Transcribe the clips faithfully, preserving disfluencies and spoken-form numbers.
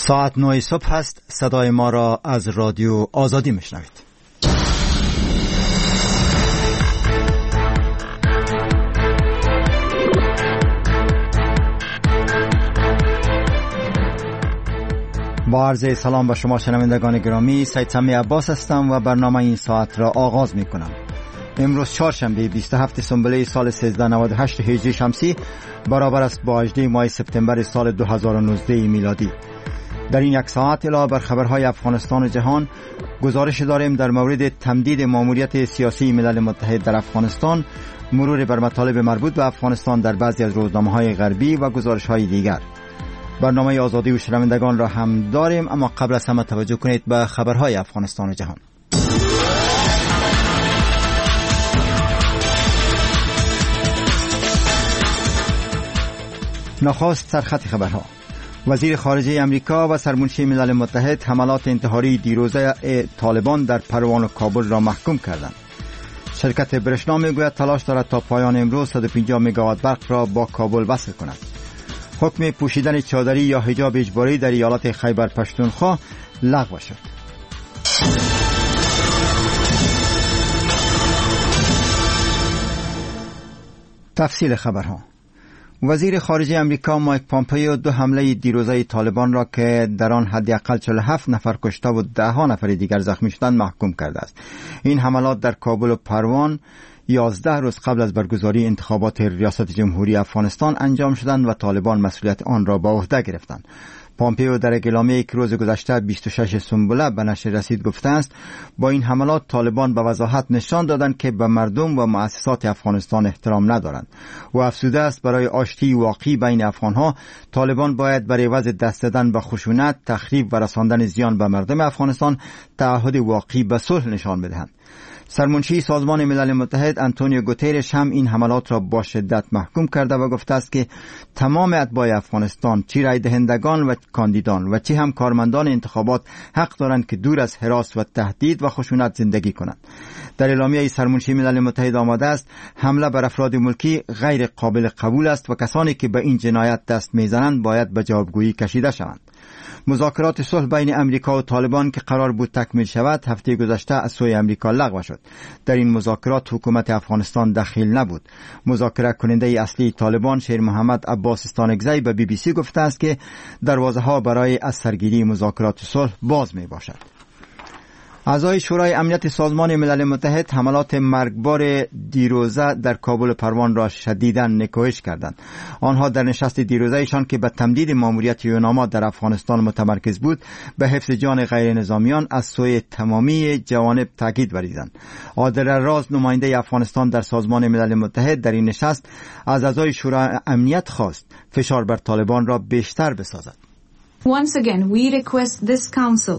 ساعت نه صبح است. صدای ما را از رادیو آزادی میشنوید. با عرض سلام به شما شنوندگان گرامی، سید سمی عباس هستم و برنامه این ساعت را آغاز می کنم. امروز چهارشنبه بیست و هفتم سنبله سال سیزده نود و هشت هجری شمسی برابر است با هجدهم ماه سپتامبر سال دو هزار و نوزده میلادی. در این یک ساعت علاوه بر خبرهای افغانستان و جهان گزارش داریم در مورد تمدید ماموریت سیاسی ملل متحد در افغانستان، مرور بر مطالب مربوط به افغانستان در بعضی از روزنامه‌های غربی و گزارش‌های دیگر. برنامه آزادی و شنوندگان را هم داریم، اما قبل از همه توجه کنید به خبرهای افغانستان و جهان. نخست سرخط خبرها. وزیر خارجه امریکا و سرمنشی ملل متحد حملات انتحاری دیروزه طالبان در پروان و کابل را محکوم کردند. شرکت برشنا میگوید تلاش دارد تا پایان امروز صد و پنجاه مگاوات برق را با کابل وصل کند. حکم پوشیدن چادری یا حجاب اجباری در ایالت خیبر پختونخوا لغو شد. تفصیل خبرها. وزیر خارجه امریکا مایک پامپئو دو حمله دیروزه طالبان را که در آن حداقل چهل و هفت نفر کشته و ده ها نفر دیگر زخمی شدند محکوم کرده است. این حملات در کابل و پروان یازده روز قبل از برگزاری انتخابات ریاست جمهوری افغانستان انجام شدند و طالبان مسئولیت آن را به عهده گرفتند. پامپئو در اعلامیه‌ای که روز گذشته بیست و شش سنبله به نشر رسید گفته است با این حملات طالبان به وضاحت نشان دادند که به مردم و مؤسسات افغانستان احترام ندارند و افزوده است برای آشتی واقعی بین افغانها طالبان باید برای عوض دست دادن به خشونت، تخریب و رساندن زیان به مردم افغانستان تعهد واقعی به صلح نشان بدهند. سرمنشی سازمان ملل متحد آنتونیو گوترش هم این حملات را با شدت محکوم کرده و گفته است که تمام اتباع افغانستان، چه رای دهندگان و کاندیدان و چه هم کارمندان انتخابات حق دارند که دور از هراس و تهدید و خشونت زندگی کنند. در اعلامیه سرمنشی ملل متحد آمده است حمله بر افراد ملکی غیر قابل قبول است و کسانی که به این جنایت دست میزنند باید به جوابگویی کشیده شوند. مذاکرات صلح بین امریکا و طالبان که قرار بود تکمیل شود هفته گذشته از سوی امریکا لغو شد. در این مذاکرات حکومت افغانستان دخیل نبود. مذاکره کننده اصلی طالبان شیر محمد عباس استانکزی به بی بی سی گفته است که دروازه ها برای از سرگیری مذاکرات صلح باز می باشد. اعضای شورای امنیت سازمان ملل متحد حملات مرگبار دیروزه در کابل و پروان را شدیداً نکوهش کردند. آنها در نشست دیروزهشان که به تمدید ماموریت یوناما در افغانستان متمرکز بود به حفظ جان غیر نظامیان از سوی تمامی جوانب تاکید ورزیدند. عادل راز نماینده افغانستان در سازمان ملل متحد در این نشست از اعضای شورای امنیت خواست فشار بر طالبان را بیشتر بسازد. Once again we request this council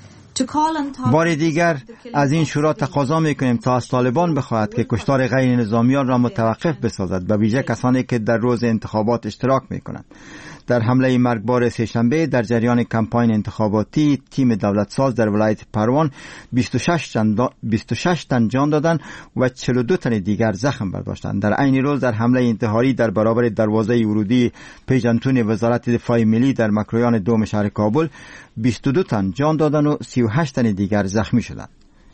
بار دیگر از این شورا تقاضا میکنیم تا از طالبان بخواهد که کشتار غیر نظامیان را متوقف بسازد، به ویژه کسانی که در روز انتخابات اشتراک میکنند. در حمله مرگبار سه‌شنبه در جریان کمپاین انتخاباتی تیم دولت ساز در ولایت پروان بیست و شش تن جان دادند و چهل و دو تن دیگر زخم برداشتند. در عین روز در حمله انتحاری در برابر دروازه ورودی پیجانتون وزارت دفاع ملی در مکرویان دوم شهر کابل بیست و دو تن جان دادند و سی و هشت تن دیگر زخمی شدند.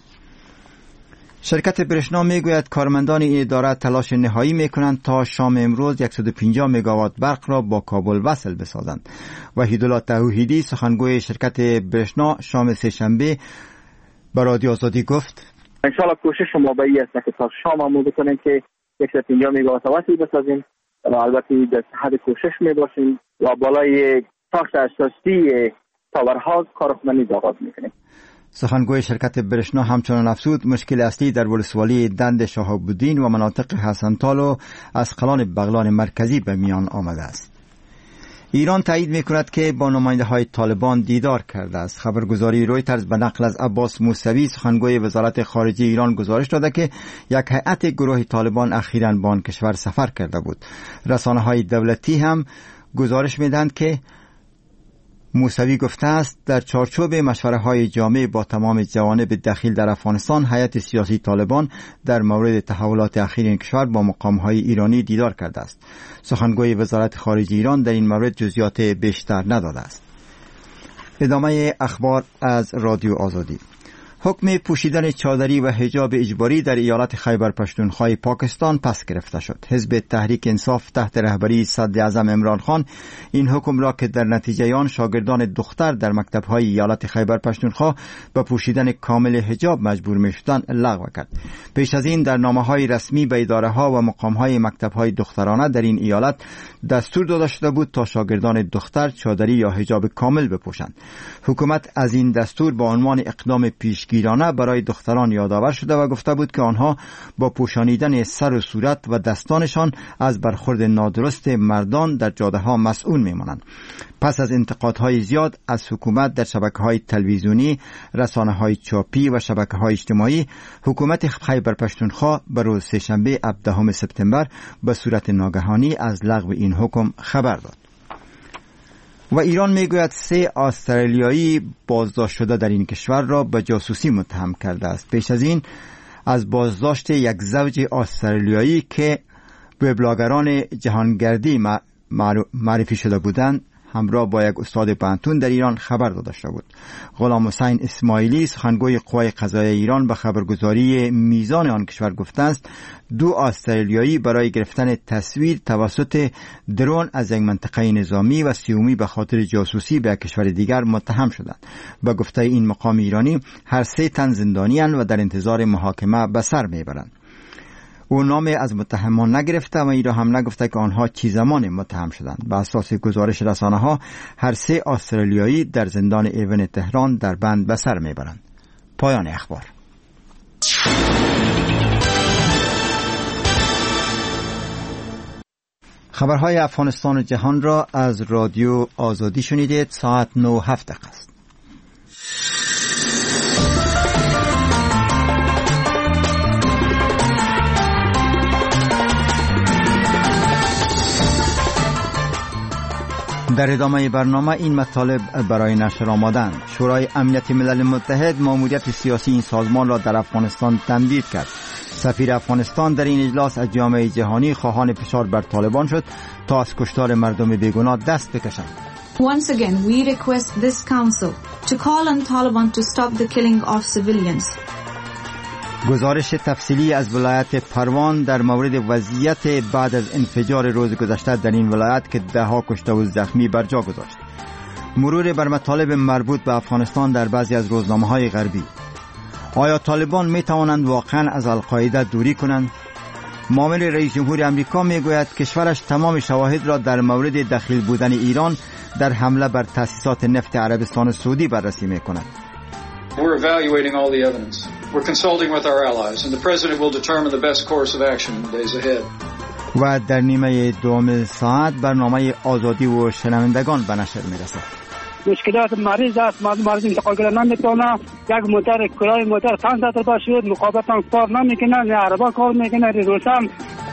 شرکت برشنا میگوید کارمندان این اداره تلاش نهایی میکنند تا شام امروز صد و پنجاه مگاوات برق را با کابل وصل بسازند. وحیدالله توحیدی سخنگوی شرکت برشنا شام سه‌شنبه به رادیو آزادی گفت ان شاء الله کوشش ما به این است که تا شام هم بکنیم که صد و پنجاه مگاوات وصل بسازیم و البته در حد کوشش میباشیم و بالای ساخت اساسی پاورهاوس کارخانه آغاز میکنیم. سخنگوی شرکت برشنا همچنان افزود مشکل اصلی در ولسوالی دند شهاب‌الدین و مناطق حسن‌تالو از قلان بغلان مرکزی به میان آمده است. ایران تایید می‌کند که با نماینده‌های طالبان دیدار کرده است. خبرگزاری رویترز به نقل از عباس موسوی سخنگوی وزارت خارجه ایران گزارش داده که یک هیئت گروه طالبان اخیراً به آن کشور سفر کرده بود. رسانه‌های دولتی هم گزارش می‌دهند که موسوی گفته است در چارچوب مشوره‌های جامع با تمام جوانب دخیل در افغانستان هیئت سیاسی طالبان در مورد تحولات اخیر این کشور با مقام‌های ایرانی دیدار کرده است. سخنگوی وزارت خارجه ایران در این مورد جزئیات بیشتر نداده است. ادامه اخبار از رادیو آزادی. حکم پوشیدن چادری و حجاب اجباری در ایالت خیبر پختونخوا پاکستان پس گرفته شد. حزب تحریک انصاف تحت رهبری صدر اعظم عمران خان این حکم را که در نتیجه آن شاگردان دختر در مکتب‌های ایالت خیبر پختونخوا به پوشیدن کامل حجاب مجبور می‌شدند لغو کرد. پیش از این در نامه‌های رسمی به اداره‌ها و مقام‌های مکتب‌های دخترانه در این ایالت دستور داده شده بود تا شاگردان دختر چادری یا حجاب کامل بپوشند. حکومت از این دستور با عنوان اقدام پیشگیرانه برای دختران یادآور شده و گفته بود که آنها با پوشانیدن سر و صورت و دستانشان از برخورد نادرست مردان در جاده‌ها مسئول می‌مانند. پس از انتقادهای زیاد از حکومت در شبکه‌های تلویزیونی، رسانه‌های چاپی و شبکه‌های اجتماعی، حکومت خیبر پختونخوا به روز سه‌شنبه هفدهم سپتامبر به صورت ناگهانی از لغو این حکم خبر داد. و ایران میگوید سه استرالیایی بازداشت شده در این کشور را به جاسوسی متهم کرده است. پیش از این از بازداشت یک زوج استرالیایی که وبلاگران جهانگردی معرفی شده بودند همراه با یک استاد پانتون در ایران خبر داده شده بود. غلام حسین اسماعیلی سخنگوی قوای قضاییه ایران به خبرگزاری میزان آن کشور گفته است دو استرالیایی برای گرفتن تصویر توسط درون از یک منطقه نظامی و سیومی به خاطر جاسوسی به کشور دیگر متهم شدند. به گفته این مقام ایرانی هر سه تن زندانی اند و در انتظار محاکمه به سر میبرند. او نام از متهمان نگرفته و این را هم نگفته که آنها چی زمان متهم شدند. به اساس گزارش رسانه ها هر سه استرالیایی در زندان ایون تهران در بند به سر میبرند. پایان اخبار. خبرهای افغانستان و جهان را از رادیو آزادی شنیدید. ساعت نه و هفت دقیقه است. در ادامه برنامه این مطالب برای نشر آمدند. شورای امنیت ملل متحد ماموریت سیاسی این سازمان را در افغانستان تمدید کرد. سفیر افغانستان در این اجلاس از جامعه جهانی خواهان فشار بر طالبان شد تا از کشتار مردم بیگناه دست بکشند. Once again, we request this council to call on Taliban to stop the killing of civilians. گزارش تفصیلی از ولایت پروان در مورد وضعیت بعد از انفجار روز گذشته در این ولایت که ده ها کشته و زخمی بر جا گذاشت. مرور بر مطالب مربوط به افغانستان در بعضی از روزنامه‌های غربی. آیا طالبان می توانند واقعا از القاعده دوری کنند؟ معاون رئیس جمهور آمریکا می گوید کشورش تمام شواهد را در مورد دخیل بودن ایران در حمله بر تأسیسات نفت عربستان سعودی بررسی می کند. We're evaluating all the evidence. We're consulting with our allies and the president will determine the best course of action in the days ahead. و در نیمه دوم ساعت برنامه آزادی و شنوندگان به نشر میرسد. مشکلات مریض است، مریض انتقال کردن نمیتونه، یک موتور کرای موتور پنج هزار تا شد، مقابلتان کار نمیکنه، نه عربا کار میکنه، روشن.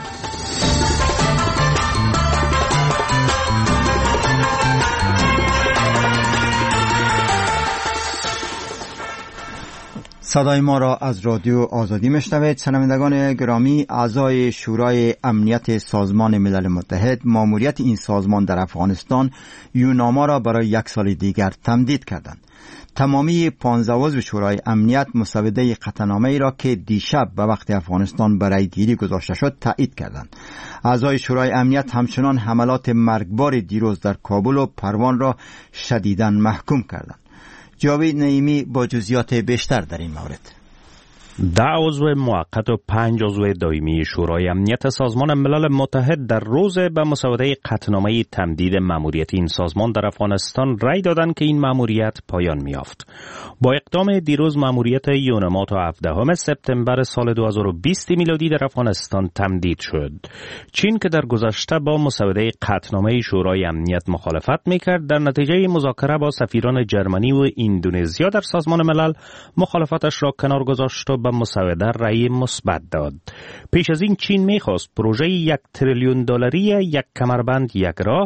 صدای ما را از رادیو آزادی میشنوید. شنوندگان گرامی، اعضای شورای امنیت سازمان ملل متحد ماموریت این سازمان در افغانستان یوناما را برای یک سال دیگر تمدید کردند. تمامی پانزده عضو شورای امنیت مسوده قطعنامه‌ای را که دیشب به وقت افغانستان برای گیری گذاشته شد تایید کردند. اعضای شورای امنیت همچنان حملات مرگبار دیروز در کابل و پروان را شدیداً محکوم کردند. جاوید نعیمی با جزئیات بیشتر در این مورد. ده عضو موقت و پنج عضو دائمی شورای امنیت سازمان ملل متحد در روز به مسوده قطعنامه تمدید مأموریت این سازمان در افغانستان رأی دادند که این مأموریت پایان می‌یافت. با اقدام دیروز مأموریت یونما تا هفدهم سپتامبر سال دو هزار و بیست میلادی در افغانستان تمدید شد. چین که در گذشته با مسوده قطعنامه شورای امنیت مخالفت می‌کرد، در نتیجه مذاکره با سفیران جرمنی و اندونزیا در سازمان ملل مخالفتش را کنار گذاشت و به مسوده رأی مثبت داد. پیش از این چین می‌خواست پروژه یک تریلیون دلاری یک کمربند یک راه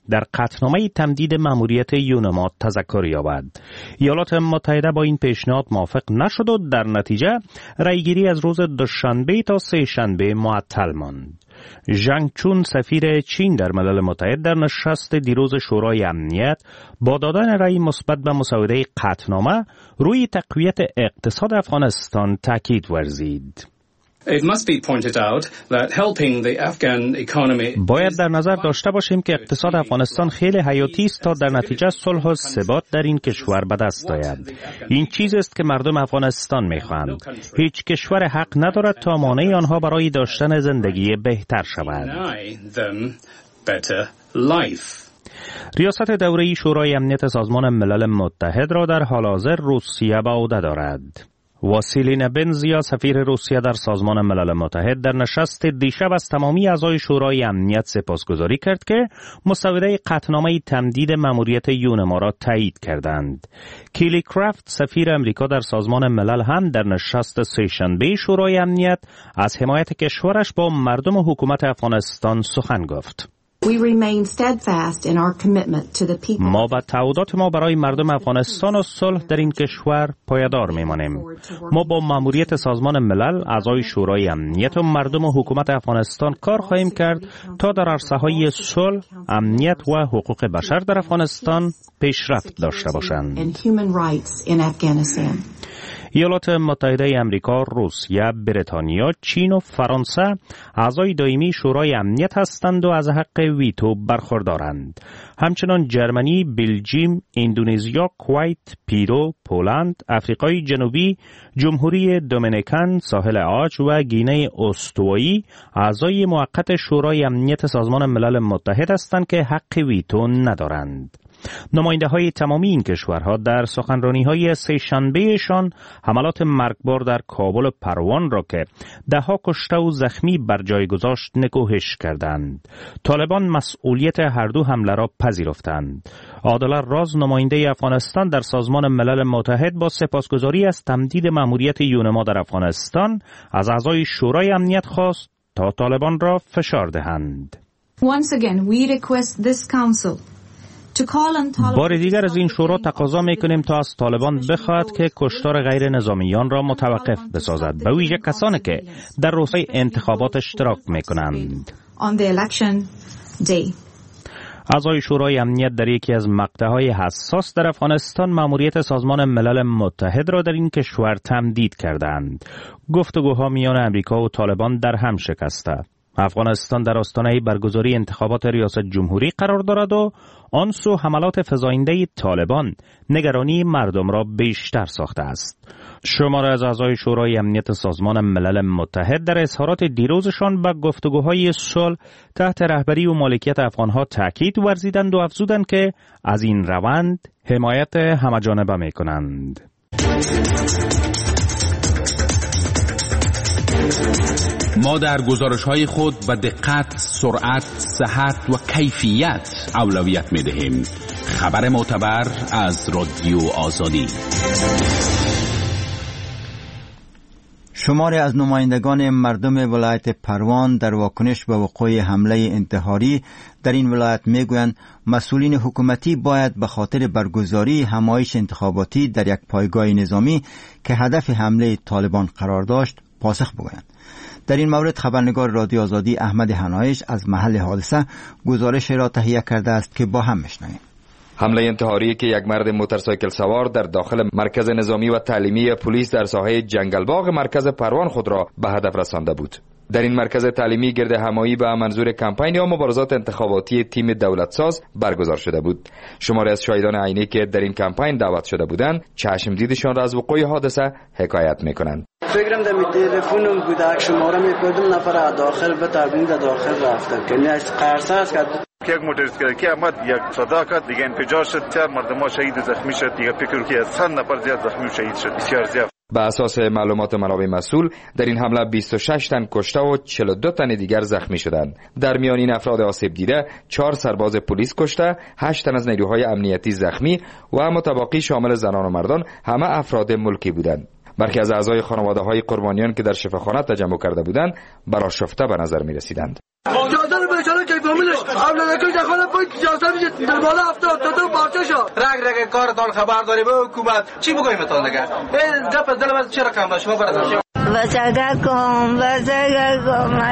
در قطعنامه تمدید مأموریت یونما تذکر یابد. ایالات متحده با این پیشنهاد موافق نشد و در نتیجه رأیگیری از روز دوشنبه تا سه شنبه معطل ماند. ژنگ چون سفیر چین در ملل متحد در نشست دیروز شورای امنیت با دادن رأی مثبت به مسوده قطعنامه روی تقویت اقتصاد افغانستان تاکید ورزید. It must be pointed out that helping the Afghan economy باید در نظر داشته باشیم که اقتصاد افغانستان خیلی حیاتی است تا در نتیجه صلح و ثبات در این کشور به دست آید. این چیز است که مردم افغانستان می‌خواهند. هیچ کشور حق ندارد تا مانع آنها برای داشتن زندگی بهتر شود. ریاست دوره‌ای شورای امنیت سازمان ملل متحد را در حال حاضر روسیه به عهده دارد. واسیلی نبنزیا سفیر روسیه در سازمان ملل متحد در نشست دیشب از تمامی اعضای شورای امنیت سپاسگزاری کرد که مسوده قطعنامه تمدید مأموریت یونما را تایید کردند. کیلی کرافت سفیر امریکا در سازمان ملل هم در نشست سه‌شنبه شورای امنیت از حمایت کشورش با مردم و حکومت افغانستان سخن گفت. We remain steadfast in our commitment to the people. ما با تعهدات ما برای مردم افغانستان و صلح در این کشور پایدار میمانیم. ما با مأموریت سازمان ملل، اعضای شورای امنیت و مردم و حکومت افغانستان کار خواهیم کرد تا در عرصه‌های صلح، امنیت و حقوق بشر در افغانستان پیشرفت داشته باشند. ایالات متحده امریکا، روسیه، بریتانیا، چین و فرانسه اعضای دائمی شورای امنیت هستند و از حق ویتو برخوردارند. همچنان جرمنی، بلژیم، اندونزیا، کویت، پیرو، پولند، آفریقای جنوبی، جمهوری دومینیکن، ساحل عاج و گینه استوایی اعضای موقت شورای امنیت سازمان ملل متحد هستند که حق ویتو ندارند. نماینده های تمامی این کشورها در سخنرانی های سه شنبهشان حملات مرگبار در کابل و پروان را که ده ها کشته و زخمی بر جای گذاشت نکوهش کردند. طالبان مسئولیت هر دو حمله را پذیرفتند. عادل راز نماینده افغانستان در سازمان ملل متحد با سپاسگزاری از تمدید مأموریت یونما در افغانستان از اعضای شورای امنیت خواست تا طالبان را فشار دهند. Once again we request this council بار دیگر از این شورا تقاضا میکنیم تا از طالبان بخواهد که کشتار غیر نظامیان را متوقف بسازد، به ویژه کسانی که در روزهای انتخابات اشتراک میکنند. اعضای شورای امنیت در یکی از مقطعهای حساس در افغانستان مأموریت سازمان ملل متحد را در این کشور تمدید کردند. گفتگوها میان امریکا و طالبان در هم شکسته. افغانستان در آستانه برگزاری انتخابات ریاست جمهوری قرار دارد و آن سو حملات فزاینده طالبان نگرانی مردم را بیشتر ساخته است. شماره از اعضای شورای امنیت سازمان ملل متحد در اظهارات دیروزشان به گفتگوهای صلح تحت رهبری و مالکیت افغانها تاکید ورزیدند و افزودند که از این روند حمایت همه‌جانبه می‌کنند. ما در گزارش‌های خود به دقت، سرعت، صحت و کیفیت اولویت می‌دهیم. خبر معتبر از رادیو آزادی. شماری از نمایندگان مردم ولایت پروان در واکنش به وقوع حمله انتحاری در این ولایت میگویند مسئولین حکومتی باید به خاطر برگزاری همایش انتخاباتی در یک پایگاه نظامی که هدف حمله طالبان قرار داشت پاسخ بگویند. در این مورد خبرنگار رادیو آزادی احمد حنایش از محل حادثه گزارش را تهیه کرده است که با هم میشنویم. حمله انتحاری که یک مرد موتورسایکل سوار در داخل مرکز نظامی و تعلیمی پلیس در ساحه جنگلباغ مرکز پروان خود را به هدف رسانده بود. در این مرکز تعلیمی گرد همایی به منظور کمپین یا مبارزات انتخاباتی تیم دولتساز برگزار شده بود. شماری از شاهدان عینی که در این کمپین دعوت شده بودند چشم دیدشان را از وقوع حادثه حکایت میکنند. فکرم در تلفنم بود که شماره میکردم نفر داخل به تبیین داخل رفتن که نه قرصه است که یک موتورسیکلکی آمد، یک صدا کرد، دیگه انفجار شد، چهار مردم شهید و زخمی شد. دیگه فکر که از صد نفر زیاد زخمی و شهید شد، بسیار زیاد. به اساس معلومات منابع مسئول در این حمله بیست و شش تن کشته و چهل و دو تن دیگر زخمی شدند. در میان این افراد آسیب دیده چهار سرباز پلیس کشته، هشت تن از نیروهای امنیتی زخمی و متباقی شامل زنان و مردان همه افراد ملکی بودند. برخی از اعضای خانواده های قربانیان که در شفاخانه تجمع کرده بودند برآشفته به نظر می رسیدند. نظامیش اولادکش دخل پای جاسم میشه در بالا هفتاد تا دو پارچه شد. رگ رگ کارتان خبر داری به حکومت چی بگویم تان دیگه؟ این گپ از دل من چرا کم شما برات بچگاه کن بچگاه کن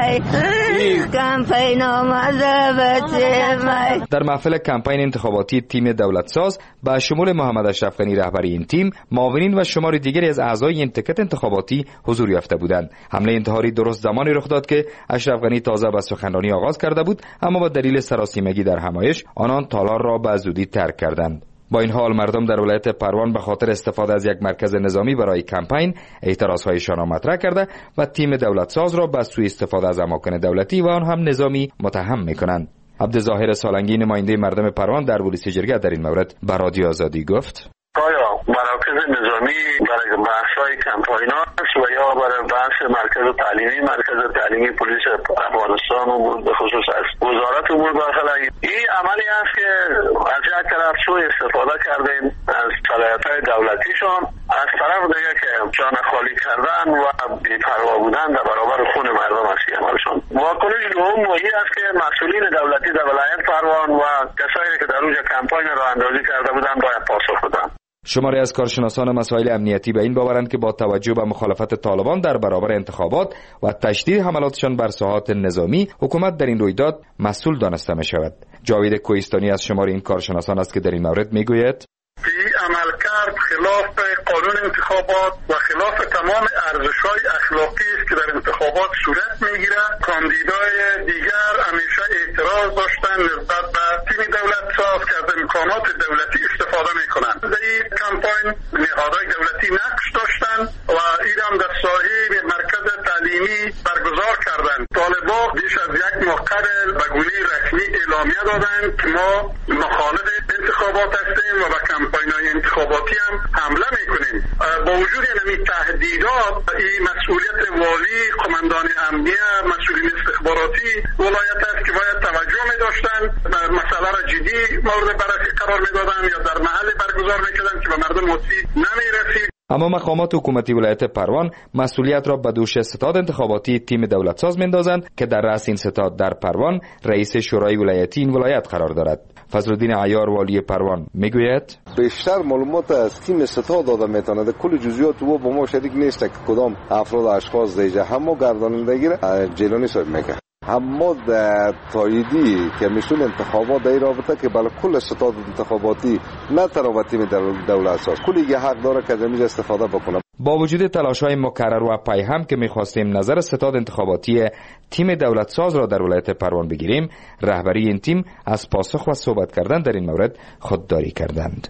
ای کمپین آمده بچه مای. در محفل کمپین انتخاباتی تیم دولتساز با شمول محمد اشرف غنی رهبری این تیم، معاونین و شمار دیگری از اعضای این تکت انتخاباتی حضور یافته بودند. حمله انتحاری درست زمانی رخ داد که اشرف غنی تازه به سخنرانی آغاز کرده بود، اما با دلیل سراسیمگی در همایش آنان تالار را به زودی ترک کردند. با این حال مردم در ولایت پروان به خاطر استفاده از یک مرکز نظامی برای کمپین اعتراضهایشان را مطرح کرده و تیم دولتساز را به سوء استفاده از اماکن دولتی و آن هم نظامی متهم می‌کنند. عبدالظاهر سالنگی نماینده مردم پروان در پلیس جرگه در این مورد به رادیو آزادی گفت: آیا مراکز نظامی برای بحث‌های کمپاین است و یا برای بحث مرکز تعلیمی مرکز تعلیمی پلیس افغانستان و به خصوص از وزارت امور داخله؟ این عملی است که از یک طرف سوء استفاده کردن از صلاحیت‌های دولتیشان، از طرف دیگه که جان خالی کردن و بی‌پروا بودن در برابر خون مردم است عملشون. واکنش دوم این است که مسئولین دولتی در ولایت پروان و کسایی که در اونجا کمپاین را اندازی کرده بودند باید پاسخ بدن. شماری از کارشناسان مسائل امنیتی به این باورند که با توجه به مخالفت طالبان در برابر انتخابات و تشدید حملاتشان بر ساحات نظامی، حکومت در این رویداد مسئول دانسته می شود. جاوید کوهستانی از شمار این کارشناسان است که در این مورد می گوید: این عملکرد خلاف قانون انتخابات و خلاف تمام ارزش‌های اخلاقی است که در انتخابات صورت می‌گیرد. کاندیدای دیگر همیشه اعتراض داشتن نسبت به تیم دولتساز که از امکانات دولتی استفاده می‌کنند. در این کمپاین نهادهای دولتی نقش داشتند و این هم در ساحه مرکز تعلیمی برگزار کردند. طالبان بیش از یک ماه قبل به گونه رسمی اعلامیه دادند که ما مخالف انتخابات هستیم و به کمپاین‌های انتخاباتی هم حمله میکنیم. با وجود این تهدیدات، این مسئولیت والی، قماندان امنیه، مسئولین استخباراتی ولایت است که باید توجه می داشتن، مسئله را جدی مورد بررسی قرار می دادن یا در محل برگزار میکردن که به مردم آسیب نمی رسید. اما مقامات حکومتی ولایت پروان مسئولیت را به دوش ستاد انتخاباتی تیم دولتساز میندازند که در رأس این ستاد در پروان رئیس شورای ولایتی این ولایت قرار دارد. فضلالدین عیار والی پروان میگوید: بیشتر معلومات از تیم ستاد داده میتونه، کل جزئیات او با ما شریک نیست که کدام افراد اشخاص دیگه همه گردانندگی را جیلانی صاحب میگه. اما در تاییدی کمیسیون انتخابات در رابطه که بالا کل ستاد انتخاباتی نه تنها تیم دولتساز کلی حق داره که از استفاده بکنه. با وجود تلاش‌های مکرر و پیهم که می‌خواستیم نظر ستاد انتخاباتی تیم دولتساز را در ولایت پروان بگیریم، رهبری این تیم از پاسخ و صحبت کردن در این مورد خودداری کردند.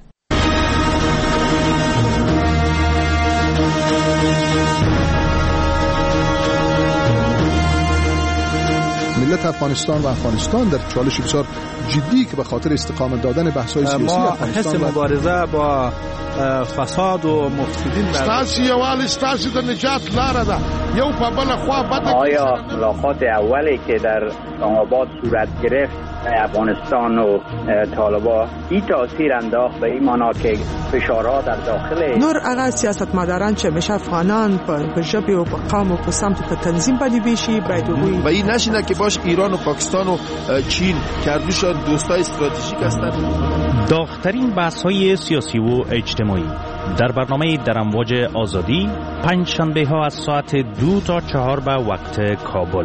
ملت افغانستان و افغانستان در چالش بسیار جدی که به خاطر استقامت دادن بحث‌های سیاسی ما حس مبارزه با فساد و مفسدین ستاسو یوال ستاسو د نجات لاره ده. یو په بل خوا بد. آیا ملاقات اولی که در اسلام‌آباد صورت گرفت افغانستان و طالبان این تاثیر انداخت به این معنا که فشارها در داخل نور هغه سیاستمداران چې همیشه افغانان په ژبې او په قوم او په سمت په تنظیم باندې ویشي باید وګوري و این نشینه که باش ایران و پاکستان و چین که دوشان دوستای استراتژیک هستند. داغ‌ترین بحث‌های سیاسی و اجتماعی در برنامه در امواج آزادی پنج شنبه ها از ساعت دو تا چهار به وقت کابل.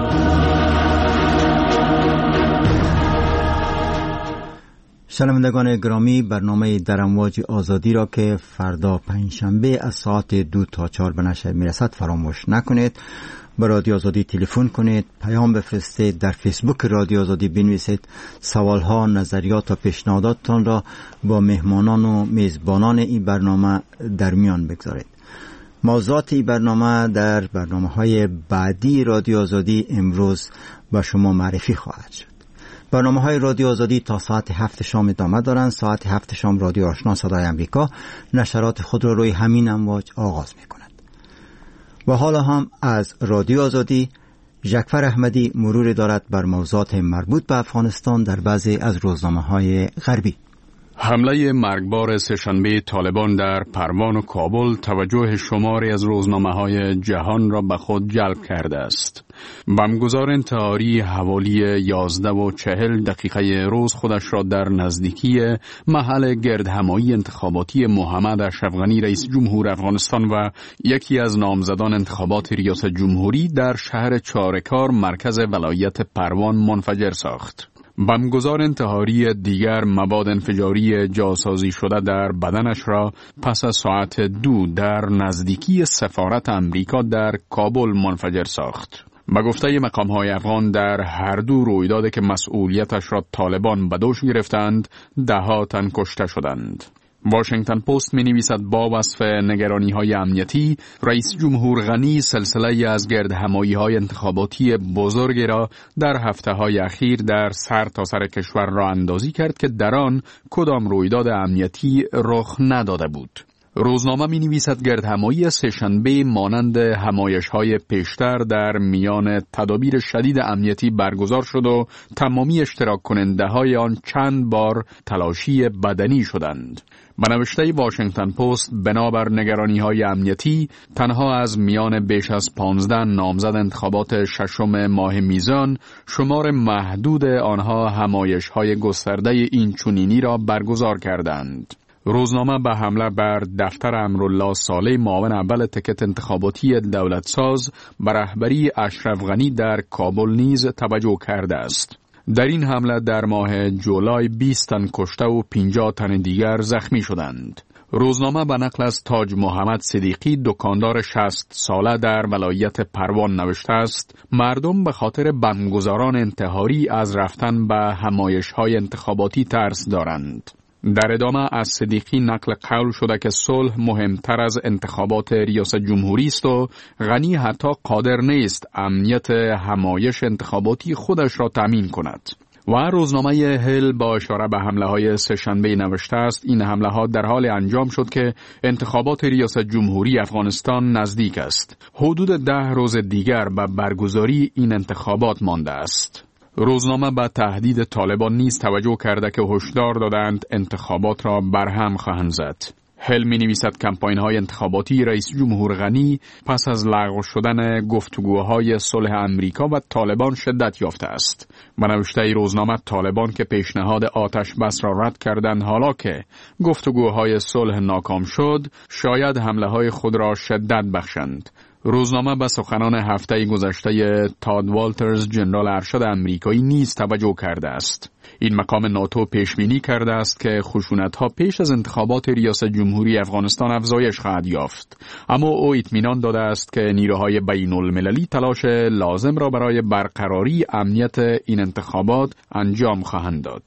شنوندگان گرامی، برنامه در امواج آزادی را که فردا پنجشنبه از ساعت دو تا چهار به نشر میرسد فراموش نکنید. به رادیو آزادی تلفن کنید، پیام بفرستید، در فیسبوک رادیو آزادی بنویسید، سوالها، نظریات و پیشنهاداتتان را با مهمانان و میزبانان این برنامه در میان بگذارید. موضوعات این برنامه در برنامه‌های بعدی رادیو آزادی امروز با شما معرفی خواهد شد. برنامه‌های رادیو آزادی تا ساعت هفت شام ادامه دارند. ساعت هفت شام رادیو آشنا صدای امریکا نشرات خود را روی همین امواج آغاز می‌کند. و حالا هم از رادیو آزادی ژکفر احمدی مرور دارد بر موضوعات مربوط به افغانستان در بعضی از روزنامه‌های غربی. حمله مرگبار سه‌شنبه طالبان در پروان و کابل توجه شماری از روزنامه‌های جهان را به خود جلب کرده است. بمبگذار انتحاری حوالی یازده و چهل دقیقه روز خودش را در نزدیکی محل گردهمایی انتخاباتی محمد اشرف غنی رئیس جمهور افغانستان و یکی از نامزدان انتخابات ریاست جمهوری در شهر چارکار مرکز ولایت پروان منفجر ساخت. بمبگذار انتحاری دیگر مواد انفجاری جاسازی شده در بدنش را پس از ساعت دو در نزدیکی سفارت امریکا در کابل منفجر ساخت. به گفته مقام‌های افغان در هر دو رویداد که مسئولیتش را طالبان به دوش گرفتند، ده‌ها تن کشته شدند. واشنگتن پست می نویسد با وصف نگرانی های امنیتی، رئیس جمهور غنی سلسله از گردهمایی های انتخاباتی بزرگی را در هفته های اخیر در سر تا سر کشور را اندازی کرد که در آن کدام رویداد امنیتی رخ نداده بود. روزنامه می نویسد گردهمایی سه‌شنبه مانند همایش های پیشتر در میان تدابیر شدید امنیتی برگزار شد و تمامی اشتراک کننده های آن چند بار تلاشی بدنی شدند. به نوشته واشنگتن پست بنابر نگرانی های امنیتی، تنها از میان بیش از پانزده نامزد انتخابات ششم ماه میزان، شمار محدود آنها همایش های گسترده این چنینی را برگزار کردند. روزنامه به حمله بر دفتر امرالله صالح معاون اول تکت انتخاباتی دولتساز به رهبری اشرف غنی در کابل نیز توجه کرده است. در این حمله در ماه جولای بیست تن کشته و پنجاه تن دیگر زخمی شدند. روزنامه به نقل از تاج محمد صدیقی، دکاندار شصت ساله در ولایت پروان نوشته است: مردم به خاطر بمبگذاران انتحاری از رفتن به همایش‌های انتخاباتی ترس دارند. در ادامه از صدیقی نقل قول شده که صلح مهمتر از انتخابات ریاست جمهوری است و غنی حتی قادر نیست امنیت همایش انتخاباتی خودش را تامین کند. و روزنامه هل با اشاره به حمله های سه‌شنبه نوشته است: این حمله ها در حال انجام شد که انتخابات ریاست جمهوری افغانستان نزدیک است. حدود ده روز دیگر به برگزاری این انتخابات مانده است. روزنامه به تهدید طالبان نیز توجه کرده که هشدار دادند انتخابات را برهم خواهند زد. هل می نویسد کمپاین های انتخاباتی رئیس جمهور غنی پس از لغو شدن گفتگوهای صلح امریکا و طالبان شدت یافته است. به نوشته روزنامه، طالبان که پیشنهاد آتش بس را رد کردند، حالا که گفتگوهای صلح ناکام شد، شاید حمله های خود را شدت بخشند. روزنامه به سخنان هفته گذشته تاد والترز، ژنرال ارشد آمریکایی، نیز توجه کرده است. این مقام ناتو پیش بینی کرده است که خشونت‌ها پیش از انتخابات ریاست جمهوری افغانستان افزایش خواهد یافت، اما او اطمینان داده است که نیروهای بین‌المللی تلاش لازم را برای برقراری امنیت این انتخابات انجام خواهند داد.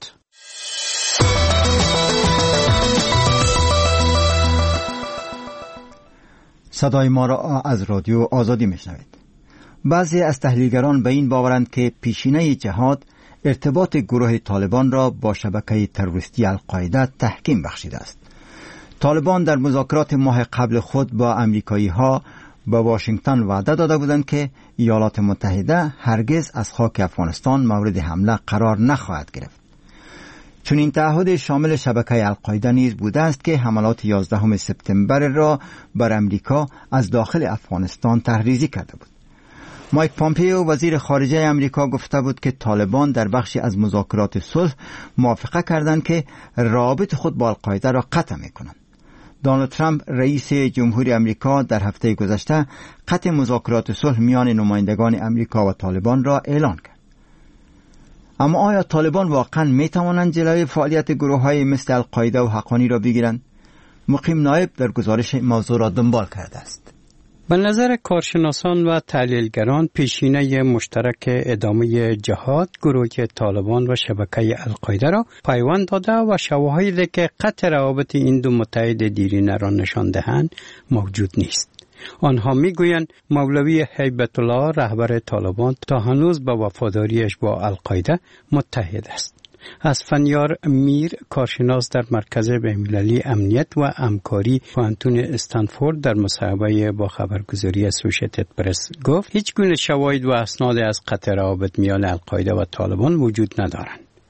صدای ما را از رادیو آزادی میشنوید. بعضی از تحلیلگران به این باورند که پیشینه جهاد ارتباط گروه طالبان را با شبکه تروریستی القاعده تحکیم بخشیده است. طالبان در مذاکرات ماه قبل خود با امریکایی ها به واشنگتن وعده داده بودند که ایالات متحده هرگز از خاک افغانستان مورد حمله قرار نخواهد گرفت. چون این تعهد شامل شبکه القاعده نیز بوده است که حملات یازدهم سپتامبر را بر امریکا از داخل افغانستان تحریزی کرده بود. مایک پامپیو وزیر خارجه امریکا گفته بود که طالبان در بخشی از مذاکرات صلح موافقه کردند که رابط خود با القاعده را قطع می‌کنند. دونالد ترامپ رئیس جمهوری امریکا در هفته گذشته قطع مذاکرات صلح میان نمایندگان امریکا و طالبان را اعلان کرد. اما آیا طالبان واقعا میتوانند جلوی فعالیت گروه‌های مثل القاعده و حقانی را بگیرند؟ مقیم نایب در گزارش موضوع را دنبال کرده است. به نظر کارشناسان و تحلیلگران، پیشینه مشترک ادامه جهاد گروه طالبان و شبکه القاعده را پیوند داده و شواهدی که قطع روابط این دو متحد دیرینه را نشان دهند موجود نیست. آنها میگویند مولوی هیبت الله رهبر طالبان تا هنوز با وفاداریش با القاعده متحد است. از فنیار میر، کارشناس در مرکز بین‌المللی امنیت و همکاری پوهنتون استنفورد، در مصاحبه با خبرگزاری اسوشییتد پرس گفت هیچ گونه شواهد و اسناد از قطع روابط میان القاعده و طالبان وجود ندارند.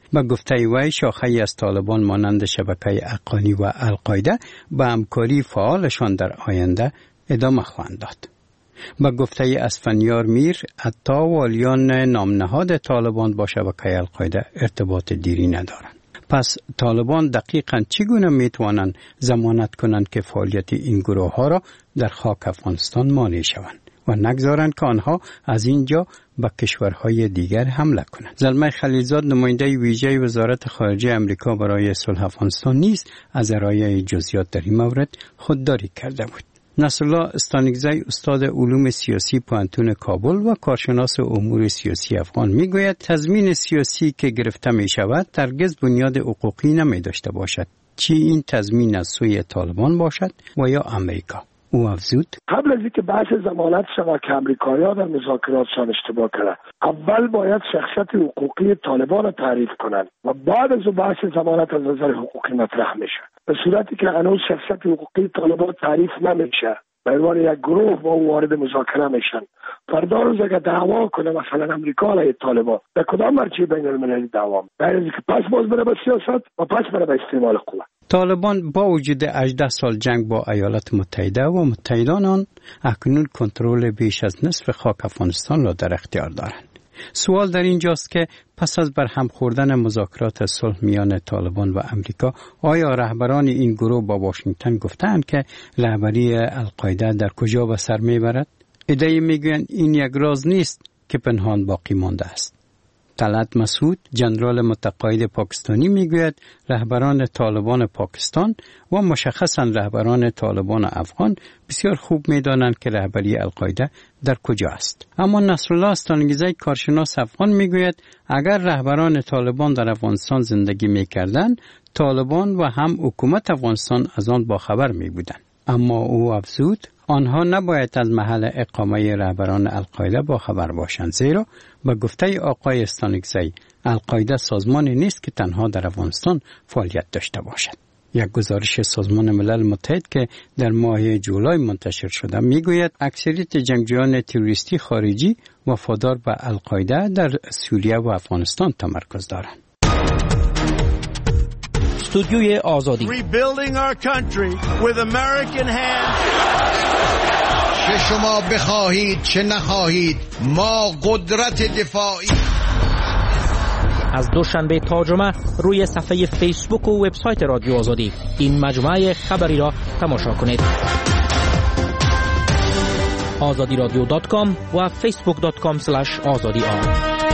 با گفته وی شاخه‌ای از طالبان مانند شبکه حقانی و القاعده به همکاری فعالشان در آینده ادامه خواهند داد. با گفته اسفندیار میر، حتی والیان نامنهاد طالبان با شبکه القاعده ارتباط دیری ندارند. پس طالبان دقیقاً چگونه میتوانند ضمانت کنند که فعالیت این گروه ها را در خاک افغانستان مانع شوند و نگذارند که آنها از اینجا به کشورهای دیگر حمله کنند؟ زلمه خلیلزاد، نماینده ویژه وزارت خارجه امریکا برای صلح افغانستان نیز از ارائه جزئیات در این مورد خودداری کرده بود. نصرالله استانگزی، استاد علوم سیاسی پوهنتون کابل و کارشناس امور سیاسی افغان، میگوید تضمین سیاسی که گرفته می شود هرگز بنیاد حقوقی نمی داشته باشد، چی این تضمین از سوی طالبان باشد و یا امریکا. او افزود: قبل از اینکه بحث ضمانت شود که امریکایی‌ها در مذاکراتشان اشتباه کردند، اول باید شخصیت حقوقی طالبان را تعریف کنند و بعد از اون بحث ضمانت از نظر حقوقی مطرح میشه. به صورتی که هنوز شخصیت حقوقی طالبان تعریف نمیشه، به عنوان یک گروه با وارد مذاکره میشن. فردا روز اگر دعوا کنه مثلا امریکا علیه طالبان، به کدام مرجع بین المللی دعوا؟ غیر اینکه پس باز بره به سیاست و پس بره به استعمال قوه. طالبان با وجود هجده سال جنگ با ایالات متحده و متحدان آن اکنون کنترل بیش از نصف خاک افغانستان را در اختیار دارند. سوال در اینجاست که پس از برهم خوردن مذاکرات صلح میان طالبان و امریکا، آیا رهبران این گروه با واشنگتن گفتند که رهبری القاعده در کجا به سر میبرد؟ عده‌ای میگویند این یک راز نیست که پنهان باقی مانده است. طلعت مسعود، ژنرال متقاعد پاکستانی، میگوید رهبران طالبان پاکستان و مشخصاً رهبران طالبان افغان بسیار خوب میدانند که رهبری القاعده در کجا است. اما نصرالله استانگزی، کارشناس افغان، میگوید اگر رهبران طالبان در افغانستان زندگی میکردند، طالبان و هم حکومت افغانستان از آن باخبر میبودند. اما او افزود آنها نباید از محل اقامه رهبران القاعده باخبر باشند، زیرا به گفته آقای استانگزی القاعده سازمانی نیست که تنها در افغانستان فعالیت داشته باشد. یک گزارش سازمان ملل متحد که در ماه جولای منتشر شده میگوید اکثریت جنگجویان تروریستی خارجی وفادار به القاعده در سوریه و افغانستان تمرکز دارند. استودیوی آزادی. Rebuilding our country with American hands. چه شما بخواهید چه نخواهید، ما قدرت دفاعی. از دوشنبه تا جمعه روی صفحه فیسبوک و وبسایت رادیو آزادی این مجموعه خبری را تماشا کنید. آزادی رادیو دات کام و فیسبوک دات کام اسلش آزادی آر.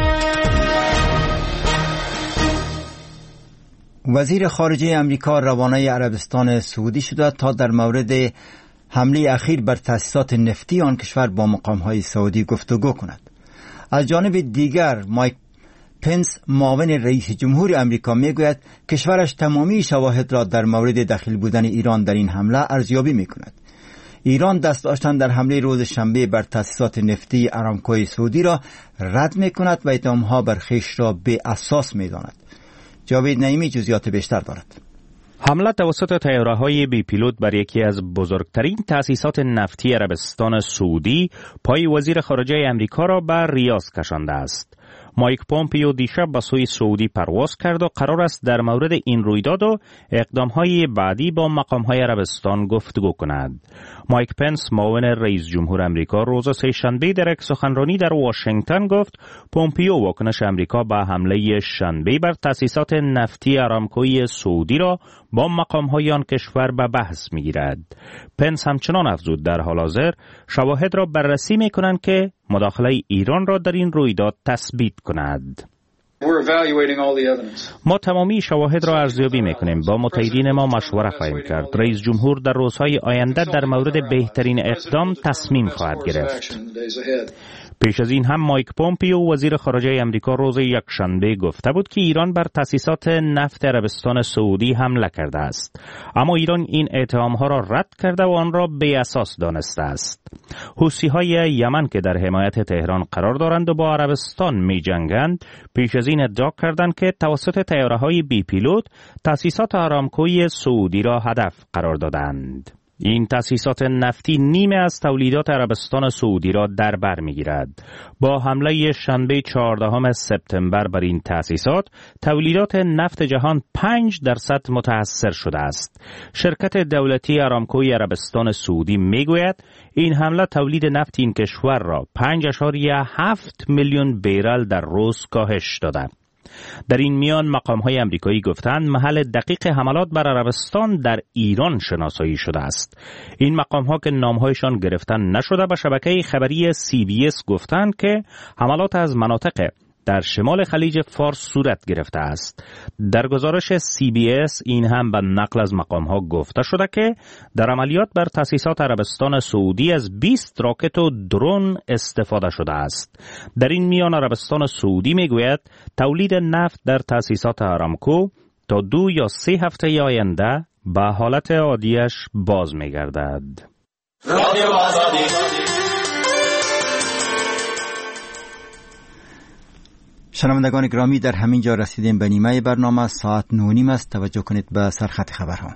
وزیر خارجه امریکا روانه عربستان سعودی شده تا در مورد حمله اخیر بر تأسیسات نفتی آن کشور با مقام‌های سعودی گفتگو کند. از جانب دیگر مایک پنس، معاون رئیس جمهور امریکا، میگوید کشورش تمامی شواهد را در مورد دخیل بودن ایران در این حمله ارزیابی میکند. ایران دست داشتن در حمله روز شنبه بر تأسیسات نفتی آرامکو سعودی را رد میکند و اتهام‌ها بر خویش را بی اساس میداند. جاوید نعیمی جزئیات بیشتر دارد. حمله توسط طیاره‌های بی پیلوت بر یکی از بزرگترین تأسیسات نفتی عربستان سعودی پای وزیر خارجه امریکا را به ریاض کشانده است. مایک پومپیو دیشب به سوی سعودی پرواز کرد و قرار است در مورد این رویداد و اقدام‌های بعدی با مقام‌های عربستان گفتگو کند. مایک پنس، معاون رئیس جمهور امریکا، روز سه‌شنبه در یک سخنرانی در واشنگتن گفت پومپیو واکنش امریکا به حمله شنبه بر تأسیسات نفتی آرامکوی سعودی را با مقام‌های آن کشور به بحث می‌گیرد. پنس همچنان افزود در حال حاضر شواهد را بررسی می‌کنند که مداخله ایران را در این رویداد تثبیت کند. ما تمامی شواهد را ارزیابی میکنیم، با متحدین ما مشوره خواهیم کرد. رئیس جمهور در روزهای آینده در مورد بهترین اقدام تصمیم خواهد گرفت. پیش از این هم مایک پومپیو، وزیر خارجه امریکا، روز یکشنبه گفته بود که ایران بر تأسیسات نفت عربستان سعودی حمله کرده است، اما ایران این اتهام‌ها را رد کرده و آن را بی اساس دانسته است. حوثی‌های یمن که در حمایت تهران قرار دارند و با عربستان می‌جنگند، پیش از این ادعا کردند که توسط طیاره‌های بی پیلوت تأسیسات آرامکوی سعودی را هدف قرار دادند. این تأسیسات نفتی نیمه از تولیدات عربستان سعودی را در بر می‌گیرد. با حمله شنبه چهاردهم سپتامبر بر این تأسیسات، تولیدات نفت جهان پنج درصد متاثر شده است. شرکت دولتی آرامکوی عربستان سعودی میگوید این حمله تولید نفت این کشور را پنج اشاریه هفت میلیون بیرل در روز کاهش داده. در این میان مقام‌های آمریکایی گفتند محل دقیق حملات بر عربستان در ایران شناسایی شده است. این مقام‌ها که نام‌هایشان گرفتن نشده به شبکه خبری سی بی اس گفتند که حملات از مناطق در شمال خلیج فارس صورت گرفته است. در گزارش سی بی اس این هم به نقل از مقام‌ها گفته شده که در عملیات بر تأسیسات عربستان سعودی از بیست راکت و درون استفاده شده است. در این میان عربستان سعودی میگوید تولید نفت در تأسیسات آرامکو تا دو یا سه هفته آینده به حالت عادیش باز میگردد. رادیو آزادی. شنوندگان گرامی، در همین جا رسیدیم به نیمه برنامه. ساعت نه و نیم است. توجه کنید به سرخط خبرها.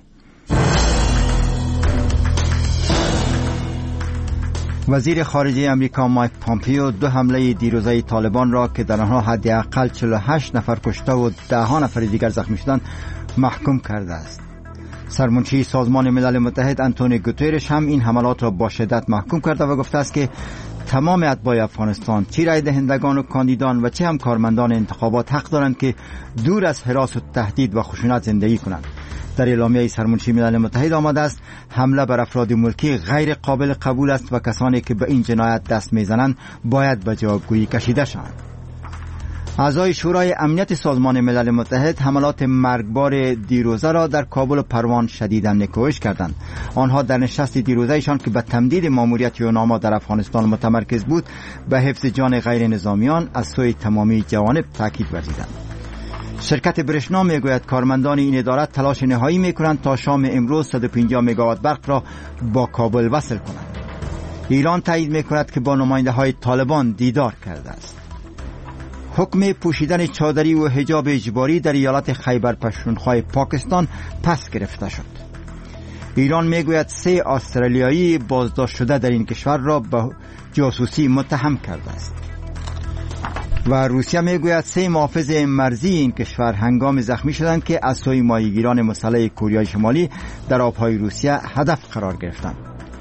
وزیر خارجه امریکا مایک پامپیو دو حمله دیروزه طالبان را که در آنها حداقل چهل و هشت نفر کشته و ده نفر دیگر زخمی شدند محکوم کرده است. سرمنشی سازمان ملل متحد آنتونیو گوترش هم این حملات را با شدت محکوم کرده و گفته است که تمام اتباع افغانستان، چه رای دهندگان و کاندیدان و چه هم کارمندان انتخابات حق دارند که دور از هراس و تهدید و خشونت زندگی کنند. در اعلامیه سرمنشی ملل متحد آمده است حمله بر افراد ملکی غیر قابل قبول است و کسانی که به این جنایت دست میزنند باید به جوابگویی کشیده شوند. اعضای شورای امنیت سازمان ملل متحد حملات مرگبار دیروزه را در کابل و پروان شدیداً نکوهش کردند. آنها در نشست دیروزهشان که به تمدید ماموریت یوناما در افغانستان متمرکز بود به حفظ جان غیر نظامیان از سوی تمامی جوانب تاکید ورزیدند. شرکت برشنا میگوید کارمندان این اداره تلاش نهایی میکنند تا شام امروز صد و پنجاه مگاوات برق را با کابل وصل کنند. ایران تایید میکند که با نماینده های طالبان دیدار کرده است. حکم پوشیدن چادری و حجاب اجباری در ایالت خیبر پختونخوا پاکستان پس گرفته شد. ایران میگوید سه استرالیایی بازداشت شده در این کشور را به جاسوسی متهم کرده است. و روسیه میگوید سه محافظ مرزی این کشور هنگام زخمی شدند که از سوی ماهیگیران مسلح کوریای شمالی در آبهای روسیه هدف قرار گرفتند.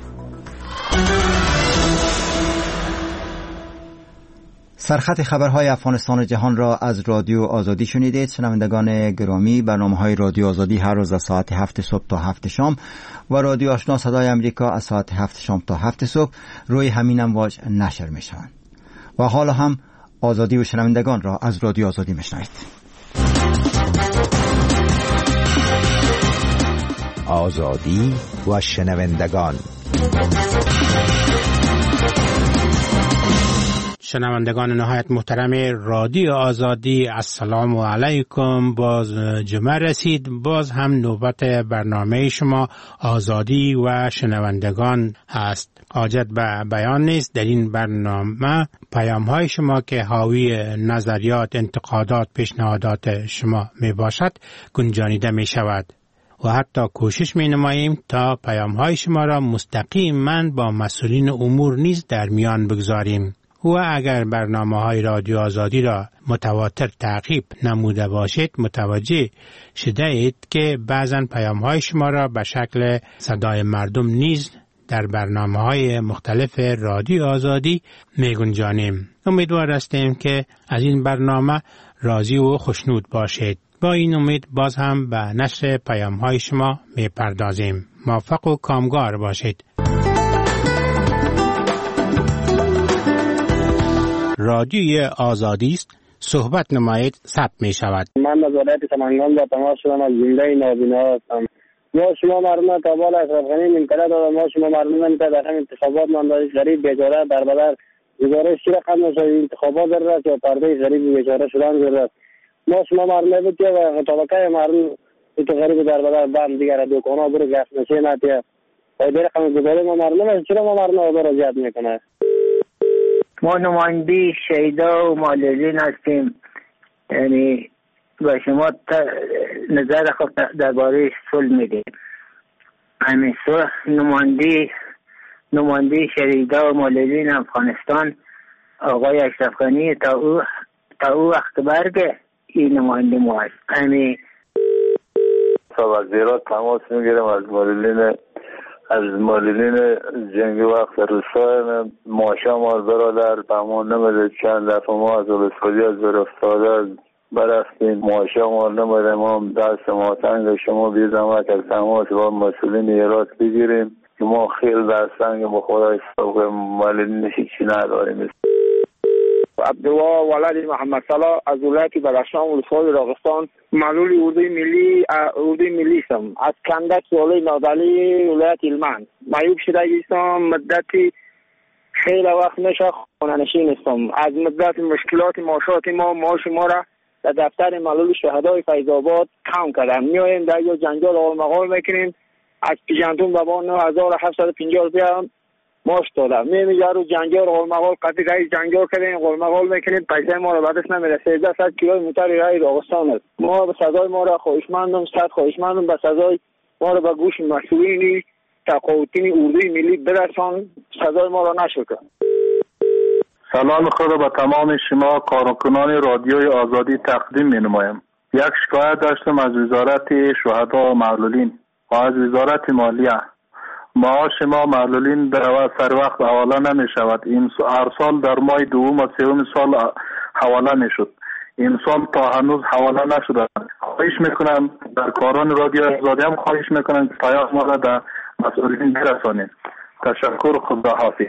سرخط خبرهای افغانستان و جهان را از رادیو آزادی شنیدید. شنوندگان گرامی، برنامه‌های رادیو آزادی هر روز از ساعت هفت صبح تا هفت شام و رادیو آشنا صدای امریکا از ساعت هفت شام تا هفت صبح روی همین امواج نشر می‌شوند. و حالا هم آزادی و شنوندگان را از رادیو آزادی می‌شنوید. آزادی و شنوندگان. شنوندگان نهایت محترم رادیو آزادی، السلام علیکم. باز جمعه رسید، باز هم نوبت برنامه شما آزادی و شنوندگان هست. حاجت به بیان نیست در این برنامه پیام های شما که حاوی نظریات، انتقادات، پیشنهادات شما می باشد گنجانیده می شود و حتی کوشش می نماییم تا پیام های شما را مستقیما با مسئولین امور نیز در میان بگذاریم. و اگر برنامه های رادیو آزادی را متواتر تعقیب نموده باشید متوجه شده اید که بعضا پیام های شما را به شکل صدای مردم نیز در برنامه های مختلف رادیو آزادی می گنجانیم. امیدوار هستیم که از این برنامه راضی و خوشنود باشید. با این امید باز هم به نشر پیام های شما می پردازیم. موفق و کامگار باشید. رادیوی آزادی است، صحبت نمایید، ثبت می شود. من از ولایت سمنگان با تماس شدم، از زنده نابینا هستم. ما شما مردم کابل اشرف غنی منطقه دادم، ما شما مردم که در انتخابات مانداری غریب بیچاره در بدر گزارش چی رقم نشد انتخابات ضرورت یا پرده غریب بیچاره شدن ضرورت. ما شما مردم بود که طبقه مردم تو غریب در بدر بند دیگر دکانا برو گفت نشه نتیه و در رقم گزارش ما مردم چرا ما مردم آزار زیاد میکنه. ما نماینده شیدا و مالزین هستیم، یعنی با شما نظر خود درباره صلح میدیم. همیشه نماینده نماینده شهیدا و معلولین افغانستان آقای اشرف غنی تا او تا او وقت برگه این نماینده ما است. همین وزیرات تماس میگیرم از معلولین از معلولین جنگی وقت روسای ماشا مال برادر تمام نمیده چند دفعه ما از ولسوالی از برفتاده برفتیم ماشا مال نمیده ما دست ما تنگ شما بیزمت از تماس با مسئولین ایراد بگیریم که ما خیلی دستنگ با خدای صبح معلولین هیچی نداریم. عبدالله ولد محمد صلاح از ولایت بدخشان ولسوالی راغستان معلول اردوی ملی اردوی ملی هستم. از کندک ساله نادالی ولایت هلمند معیوب شده هستم. مدتی خیلی وقت نشه خانه نشین هستم. از مدت مشکلات معاشات ما معاش ما را در دفتر معلول شهدای فیض آباد کم کردن. میایم در یک جنجال آل مقال میکنیم از پیجانتون به بان نه هزار و هفتصد و پنجاه روپیه ماش داده. میمیجه رو جنجال قول مقال قطعی رای جنجال کردیم قول مقال میکنیم پیسه ما رو بعدش نمیره. سیزده صد کیلومتر رای راغستان است. ما به سزای ما را خواهشمندم صد خواهشمندم به سزای ما رو به گوش مسئولین تقاوتین اردوی ملی برسان سزای ما را نشکن. سلام خود به تمام شما کارکنان رادیوی آزادی تقدیم می نمایم. یک شکایت داشتم از وزارت شهدا و معلولین و از وزارت مالیه. معاش ما معلولین در سر وقت حواله نمی شود. این هر سال در ماه دوم و سوم سال حواله می شد. این سال تا هنوز حواله نشده. خواهش میکنم در کاران رادیو آزادی هم خواهش میکنم که پیام ما را در مسئولین برسانید. تشکر. خدا حافظ.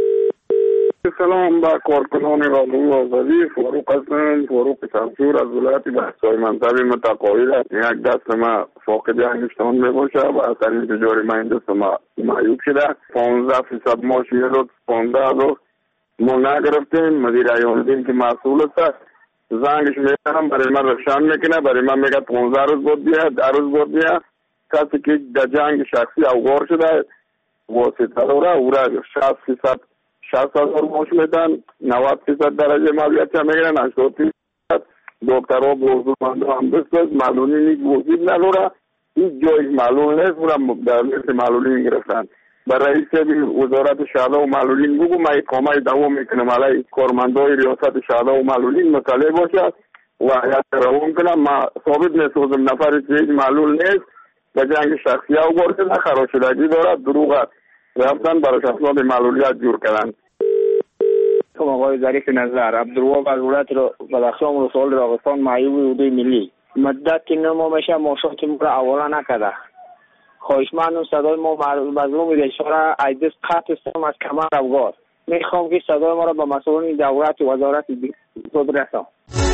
سلام با کارکنان رادیو آزادی. فاروق هستم. فاروق شمشور از ولایت بحثای منطقه متقاعد است. یک دست ما فاقد انگشتان میباشه و اثر انفجاری من دست ما معیوب شده. پانزده فیصد ماش یه روز پانزده روز ما نگرفتیم. مدیر ایالدین که مسئول است زنگش میکنم برای من رفشان میکنه. برای من میگه پانزده روز بود بیا در روز بود بیا. کسی که در جنگ شخصی اوگار شده واسطه داره او را شصت فیصد شصت هزار ماش میدن. نود فیصد درجه مالیات هم میگیرن. هشتاد فیصد دکترها بزرگمنده هم بسید معلولین وجود نداره. این جای معلول نیست. اونم در لیست معلولین گرفتن. برای رئیس وزارت شهدا و معلولین بگو من اقامه دوام میکنم علیه کارمندای ریاست شهدا و معلولین مطلع باشد و یک روان کنم. ما ثابت نسازم نفر چیز معلول نیست و جنگ شخصی او گرده نخراشدگی دارد. دروغ رفتن برای شخصات معلولیت جور کردن. کم آقای ظریف نظر عبدالوهاب از ولایت بدخشان ولسوالی راغستان معیوب اردوی ملی مدت که نما میشه ماشات ما را حواله نکرده. خواهشمندم صدای ما مظلوم اشاره ایدس قطع استم از کمر افغان. میخوام که صدای ما را به مسئولین دولت و وزارت برسانم.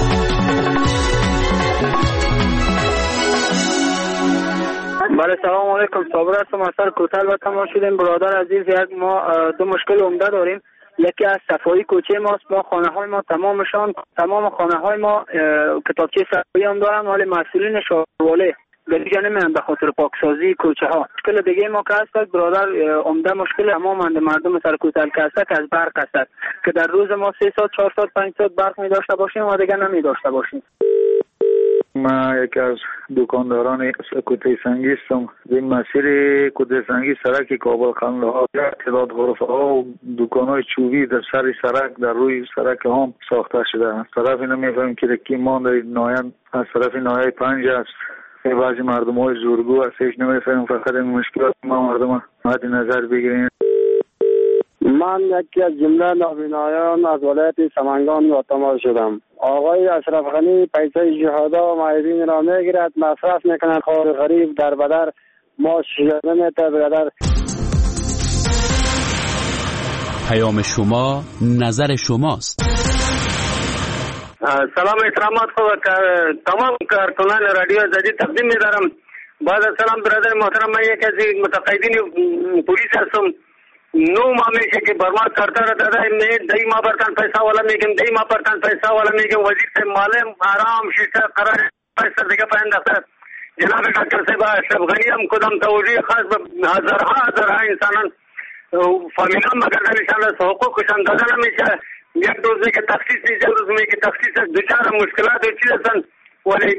بله سلام علیکم. صابر هستم از سر کوتل و تمام شدیم. برادر عزیز یک ما دو مشکل عمده داریم. یکی از صفایی کوچه ماست. ما خانه های ما تمامشان تمام خانه های ما کتابچه صفایی هم دارن ولی مسئولین شهرواله دیگه نمیان به خاطر پاکسازی کوچه ها. مشکل دیگه ما که هست برادر عمده مشکل تمام مردم سر کوتل که هست که از برق هست که در روز ما سه ساعت چهار ساعت پنج ساعت برق می داشته باشیم و دیگه نمی داشته باشیم. ما یکی از دکانداران کوته سنگی هستم. این مسیر کوته سنگی سرک کابل قندهار تعداد غرفه ها و دکان های چوبی در سر سرک در روی سرک هم ساخته شده. از طرف نمیفهمیم که کی مانده نایان از طرف نایه پنج است. بعضی مردم های زورگو هست هیچ نمیفهمیم. فقط این مشکلات ما مردم مد نظر بگیریم. من یکی از جمله نابینایان از ولایت سمنگان وطن شدم. آقای اشرف غنی پیسه شهدا و معیوبین را میگیرد مصرف میکنند. خار غریب در بدر ما شیرده میته برادر. پیام شما نظر شماست. سلام احترامات خود تمام کارکنان رادیو آزادی تقدیم می‌دارم. بعد از سلام برادر محترم من یک از متقاعدین پلیس هستم. نو ماه میشه که برما کرتا رہتا ہے. میں دہی ماہ برتن پیسہ والا میگم دہی ماہ برتن پیسہ والا میگم وزیر سے معلم آرام شیشہ قرار پیسہ دیگه پایین دفتر جناب ڈاکٹر صاحب اشرف غنی هم کدام توجیه خاص به هزارها هزارها انسانان فامیلان مگر نشان حقوقشان داده نمیشه. یک روز میگه تخصیص نیست یک روز میگه تخصیص دوچار مشکلات و چیز هستن ولی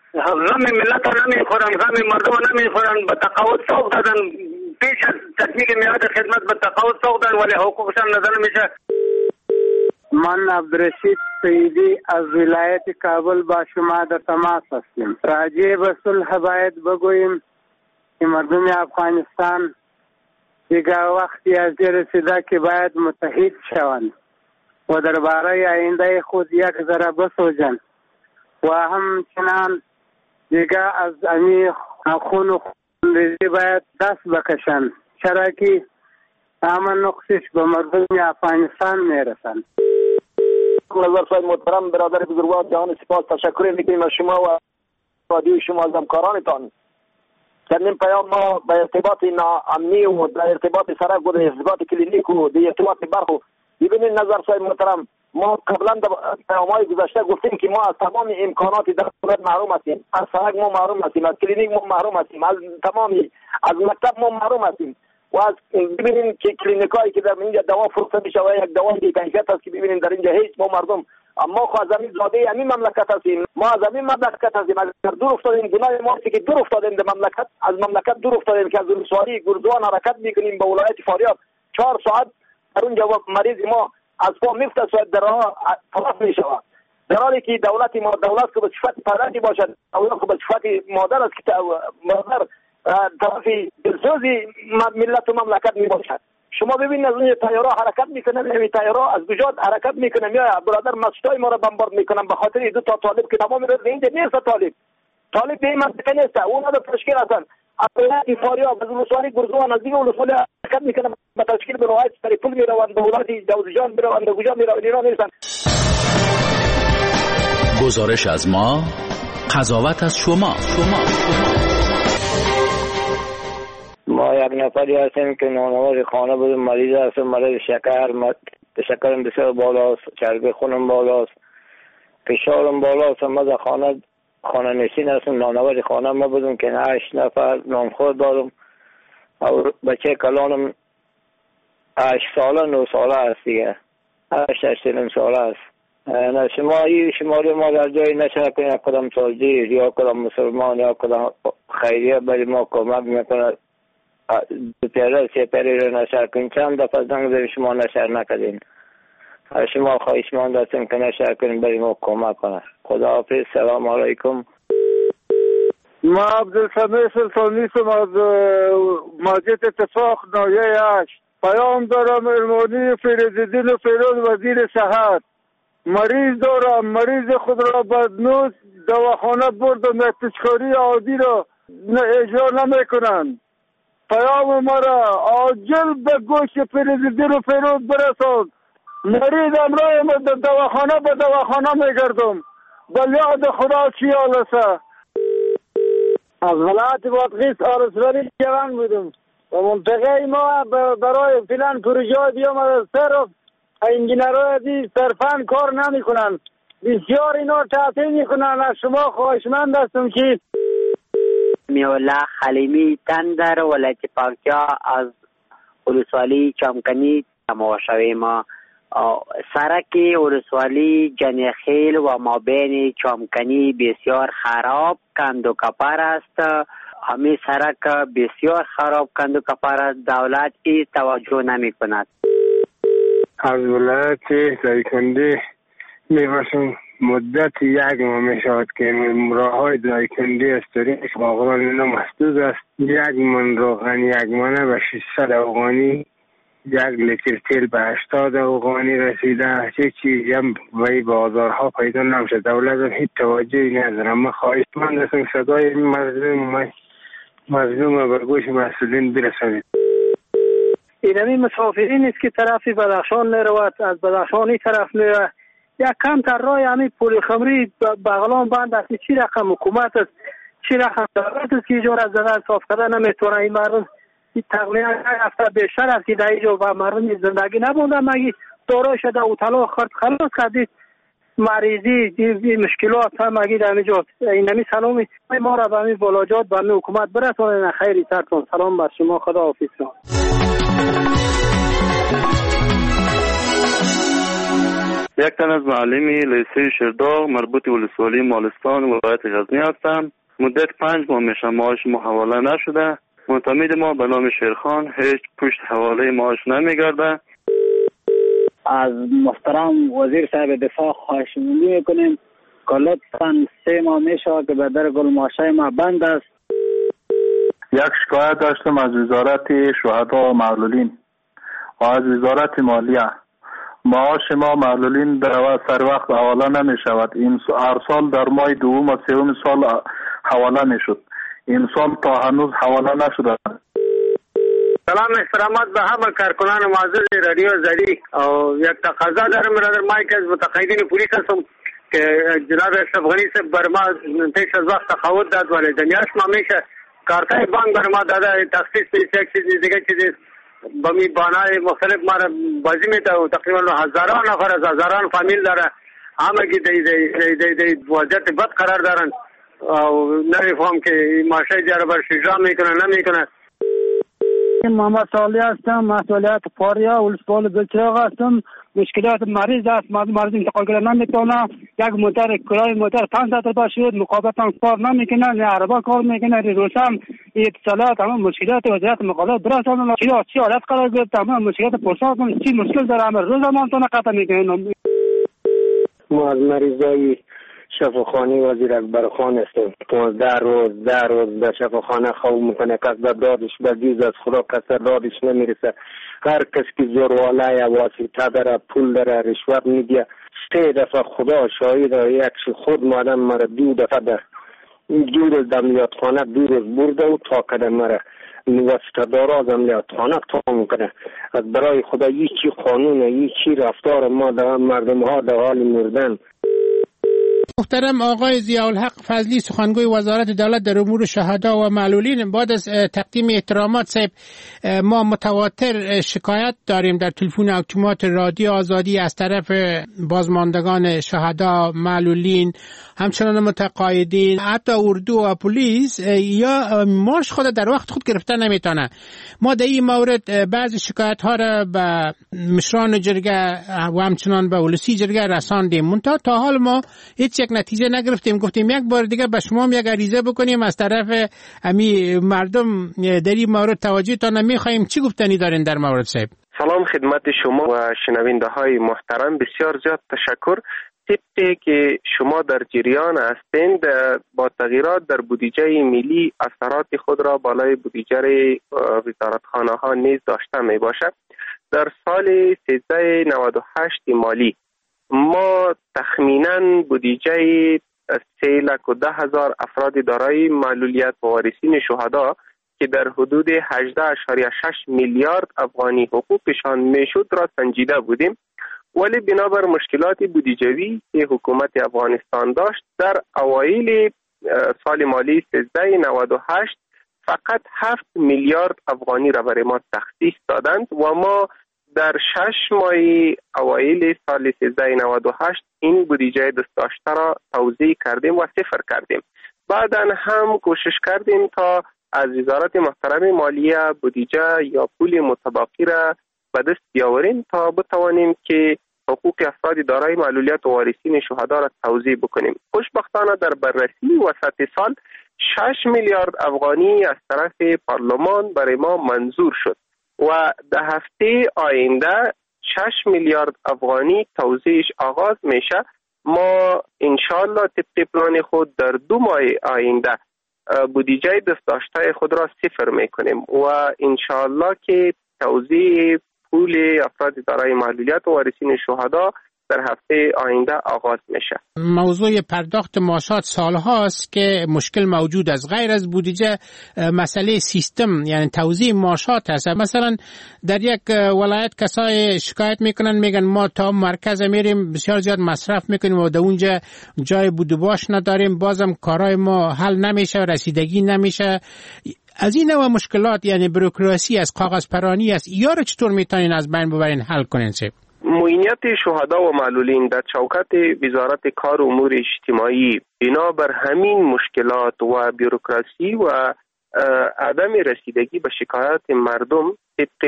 غم ملت رو نمیخورن، غم مردم رو نمیخورن، به تقاعد سوق دادن، پیش از تکمیل میعاد خدمت به تقاعد سوق دادن ولی حقوقشان نظر نمیشه. من عبدالرشید سیدی از ولایت کابل با شما در تماس هستیم. راجع به صلح باید بگوییم که مردم افغانستان دیگر وقتی از رسیده که باید متحد شوند و درباره آینده خود یک ذره بسوزند و همچنان دیگر از امی خون و خونریزی باید دست بکشند، چرا که همه نقصش به مردم افغانستان میرسند. نظر صاحب محترم، برادر بزرگوار، جهان سپاس تشکر میکنیم از شما و رادیو شما از همکارانتان. در این پیام ما به ارتباط ناامنی و در ارتباط سرک و در ارتباط کلینیک و در ارتباط برق و ببینید نظر صاحب محترم، ما قبلا در پیام‌های گذشته گفتیم که ما از تمام امکانات در دولت محروم هستیم، از سرک ما محروم هستیم، از کلینیک ما محروم هستیم، از تمامی از مکتب ما محروم هستیم و از ببینید که کلینیکایی که در اینجا دوا فروخته میشه و یک دوای بی کیفیت است که ببینید در اینجا هیچ ما مردم ما خو از همین زاده همین مملکت هستیم، ما از همین مملکت هستیم، اگر دور افتادیم گناه ما که دور افتادیم در مملکت، از مملکت دور افتادیم که از رسوایی گردوان حرکت میکنیم به ولایت فاریاب، چهار ساعت در اونجا مریض ما از پا میفته ساعت در راه طرف میشود، در حالی که دولت ما دولت که به صفت پدری باشد، دولت که به صفت مادر است که مادر طرف دلسوزی ملت و مملکت می باشد. شما ببینید از اون تیارا حرکت میکنن، همین تیارا از گجات حرکت میکنن یا برادر مسجدای ما را بمبارد میکنن به خاطر دو تا طالب که تمام روز اینجا نیست. طالب طالب به این منطقه نیست، اونا در تشکیل هستن از ولایت فاریاب از ولسوالی گرزوان از دیگه ولسوالی حرکت میکنن به تشکیل به روایت سریپول میروند به ولایت جوزجان میروند به گوجا میروند اینا نیستن. گزارش از ما، قضاوت از شما. شما ما یک نفری هستیم که نانوار خانه بودیم، مریض هستیم، مریض شکر، شکرم بسیار بالاست، چربی خونم بالاست، فشارم بالاست. ما در خانه خانه نشین هستیم، نانوار خانه ما بودیم که هشت نفر نانخور دارم و بچه کلانم هشت ساله نو ساله هست دیگه، هشت هشت نیم ساله هست. نه شما این شماره ما در جایی نشنه کنید کدام تاجر یا کدام مسلمان یا کدام خیریه برای ما کمک میکنه دو پیاده سه پیاده رو نشر کنید. چند دفعه زنگ زدیم شما نشر نکردین. شما خواهشمند هستیم که نشر کنید برای ما کمک کنه. خداحافظ، سلام علیکم. ما عبدالسمیع سلطانی هستم از مسجد اتفاق ناحیه هشت. پیام دارم ارمانی فریدالدین فیروز وزیر صحت. مریض دارم، مریض خود را بدنوس دواخانه بردم، احتشکاری عادی را اجرا نمی کنند. پیام مرا عاجل به گوش فریدالدین و فیروز برسان. مریض امرای در دواخانه به دواخانه می گردم، بل یاد خدا خیال است. از ولایت بادغیس آرزوری جوان بودم و منطقه ما برای فلان پروژه بیام از صرف انجینرهای دی صرفاً کار نمی کنن، بسیار اینا تعطیل می کنن. از شما خواهشمند هستم که میولا خلیمی تندر ولایت پکتیا از ولسوالی چمکنی تماشاوی ما سرک ولسوالی جنخیل و مابین چمکنی بسیار خراب کند و کپر است. همین سرک بسیار خراب کند و کپر است، دولت ای توجه نمی کند. از ولایت دایکنده میباشم مدت یک ماه میشود که راه های دایکنده از طریق باغران اینا مسدود است. یک من روغن یک منه به ششصد افغانی، یک لیتر تیل به هشتاد افغانی رسیده. چه چیزی هم به بازارها پیدا نمیشه. دولت هیچ توجهی نداره. من خواهشمند هستم صدای مظلوم مظلوم به گوش مسئولین برسانید. اینمی مسافرین است که طرفی بدخشان میرود، از بدخشان این طرف میره یک کم تر رای همین پول خمری بغلان بند است. چی رقم حکومت است، چی رقم دولت است که ایجور از زدن صاف کردن نمیتونه. این مردم تقریبا یک هفته بیشتر است که در اینجا و مردم زندگی نبوندن، مگی دارای شده او طلا خرد خلاص کردید مریضی این مشکلات هم مگی در اینجا. اینمی سلامی ما را به همین بلاجات به همین حکومت برسانید. خیری سرتون سلام بر شما، خدا حافظ. یک تن از معلمی لیسه شیرداغ مربوط ولسوالی مالستان ولایت غزنی هستم. مدت پنج ماه میشه معاش ما حواله نشده. معتمد ما به نام شیرخان هیچ پشت حواله معاش نمیگرده. از محترم وزیر صاحب دفاع خواهش میکنیم که لطفاً سه ماه میشه که به در گل معاشه ما بند است. یک شکایت داشتم از وزارت شهدا و معلولین و از وزارت مالیه. معاش ما معلولین در سر وقت حواله نمی شود. این هر سال در ماه دوم و سوم سال حواله می شد. این سال تا هنوز حواله نشده. سلام احترامات به همه کارکنان معزز رادیو آزادی. او یک تقاضا دارم برادر مایک از متقاعدین پلیس هستم که جناب اشرف غنی صاحب بر ما پیش از وقت تقاعد داد ولی دنیاش ما میشه کارتای بانک بر ما داده تخصیص پیش یک چیزی دیگه چیزی با می بانای مختلف ما بازی میده و تقریبا هزاران نفر از هزاران فامیل داره همه که دی دی دی دی وضعیت بد قرار دارن و نمیفهم که ماشه دیاره بر شجاع میکنه نمیکنه. محمد صالح هستم، مسئولیت پاریا ولسوالی بلچراغ هستم. مشکلات مریض است، مریض انتقال کردن نمیتونه. یک موتر کرای موتر پنج صد روپیه شد، مقابلتان کار نمیکنه، نه عربا کار میکنه، روشن اتصالات همه مشکلات وضعیت مقابلات درست هم چی چی حالت قرار گرفت، همه مشکلات پرسان چی مشکل داره، همه روزمان تونه قطع میکنه. ما از مریضای شفاخانه وزیر اکبر خان هستیم. پانزده روز ده روز در شفاخانه خواب میکنه، کس در دادش بدیز از خدا کس در دادش نمیرسه. هر کس که زورواله یا واسطه داره پول داره رشوت میده. سه دفعه خدا شاهد یک خود مادم مرا دو دفعه در دو روز در عملیاتخانه دو روز برده و تا کده مرا واسطه داره از عملیاتخانه تا میکنه. از برای خدا هیچی قانون هیچی رفتار ما در مردم ها در حال مردن. محترم آقای ضیاءالحق فضلی سخنگوی وزارت دولت در امور شهدا و معلولین، بعد از تقدیم احترامات صاحب ما متواتر شکایت داریم در تلفن اتومات رادیو آزادی از طرف بازماندگان شهدا معلولین، همچنان متقاعدین، حتی اردو و پلیس یا مارش خود در وقت خود گرفتن نمیتونه. ما در این مورد بعضی شکایت ها را به مشران جرگه و همچنان به ولسی جرگه رساندیم، منتها تا حال ما هیچ یک نتیجه نگرفتیم. گفتیم یک بار دیگه به شما یک عریضه بکنیم از طرف امی مردم در این مورد توجه تا نمیخوایم. چی گفتنی دارین در مورد صاحب؟ سلام خدمت شما و شنونده های محترم، بسیار زیاد تشکر. طبقی که شما در جریان هستند با تغییرات در بودجه ملی اثرات خود را بالای بودجه وزارتخانه ها نیز داشته می باشد. در سال سیزده نود و هشت مالی ما تخمیناً بودجه سه لک و ده هزار افراد دارای معلولیت و وارثین شهدا که در حدود هجده اشاریه شش میلیارد افغانی حقوقشان میشد را سنجیده بودیم، ولی بنابر مشکلات بودجوی که حکومت افغانستان داشت در اوایل سال مالی سیزده نود و هشت فقط هفت میلیارد افغانی را برای ما تخصیص دادند و ما در شش ماه اوایل سال سیزده نود و هشت این بودجه دست داشته را توزیع کردیم و صفر کردیم. بعدا هم کوشش کردیم تا از وزارت محترم مالیه بودجه یا پول متبقی را به دست بیاوریم تا بتوانیم که حقوق افراد دارای معلولیت و وارثین شهدا را توزیع بکنیم. خوشبختانه در بررسی وسط سال شش میلیارد افغانی از طرف پارلمان برای ما منظور شد و در هفته آینده شش میلیارد افغانی توزیعش آغاز میشه. ما انشالله طبق پلان خود در دو ماه آینده بودجه دست داشته خود را صفر میکنیم و انشالله که توزیع پول افراد دارای معلولیت و وارثین شهدا در هفته آینده آغاز میشه. موضوع پرداخت معاشات سالهاست که مشکل موجود است. غیر از بودجه مسئله سیستم یعنی توزیع معاشات هست. مثلا در یک ولایت کسای شکایت میکنن میگن ما تا مرکز میریم بسیار زیاد مصرف میکنیم و در اونجا جای بود و باش نداریم، بازم کارهای ما حل نمیشه، رسیدگی نمیشه. از این نوع مشکلات یعنی بروکراسی از کاغذ پرانی است، یا را چطور میتونین از بین ببرین حل کنین؟ معینیت شهدا و معلولین در چوکات وزارت کار و امور اجتماعی بنا بر همین مشکلات و بروکراسی و عدم رسیدگی به شکایات مردم طبق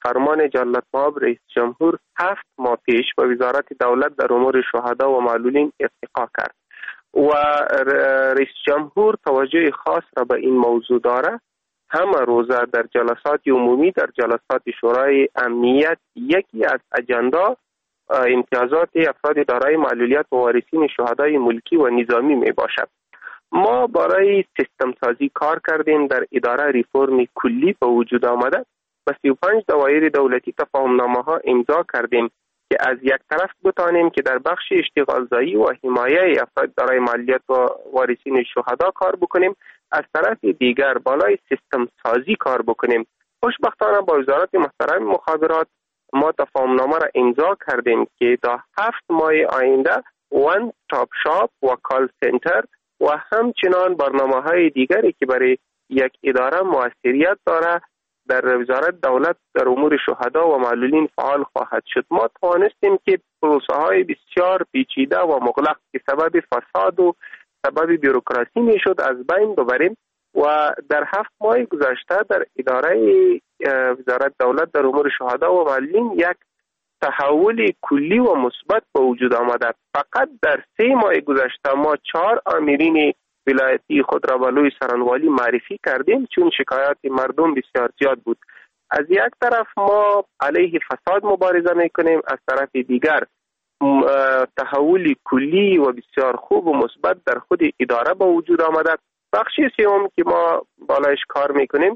فرمان جلالت مآب رئیس جمهور هفت ماه پیش با وزارت دولت در امور شهدا و معلولین ارتقا کرد و رئیس جمهور توجه خاص را به این موضوع داره. همه روزه در جلسات عمومی، در جلسات شورای امنیت، یکی از اجندا امتیازات افراد دارای معلولیت و وارثین شهدای ملکی و نظامی می باشد. ما برای سیستم سازی کار کردیم، در اداره ریفورم کلی به وجود آمده و سی و پنج دوایر دولتی تفاهمنامه ها امضا کردیم که از یک طرف بتانیم که در بخش اشتغالزایی و حمایه افراد دارای معلولیت و وارثین شهدا کار بکنیم، از طرف دیگر بالای سیستم سازی کار بکنیم. خوشبختانه با وزارت محترم مخابرات ما تفاهمنامه را امضا کردیم که تا هفت ماه آینده وان تاپ شاپ و کال سنتر و همچنان برنامه های دیگری که برای یک اداره موثریت داره در وزارت دولت در امور شهدا و معلولین فعال خواهد شد. ما توانستیم که پروسه های بسیار پیچیده و مغلق که سبب فساد و سبب بیروکراسی می شد از بین ببریم و در هفت ماه گذشته در اداره وزارت دولت در امور شهدا و معلولین یک تحول کلی و مثبت به وجود آمده. فقط در سه ماه گذشته ما چهار آمرین ولایتی خود را به لوی سرانوالی معرفی کردیم چون شکایات مردم بسیار زیاد بود. از یک طرف ما علیه فساد مبارزه میکنیم، از طرف دیگر تحول کلی و بسیار خوب و مثبت در خود اداره به وجود آمده. بخش سوم که ما بالایش کار میکنیم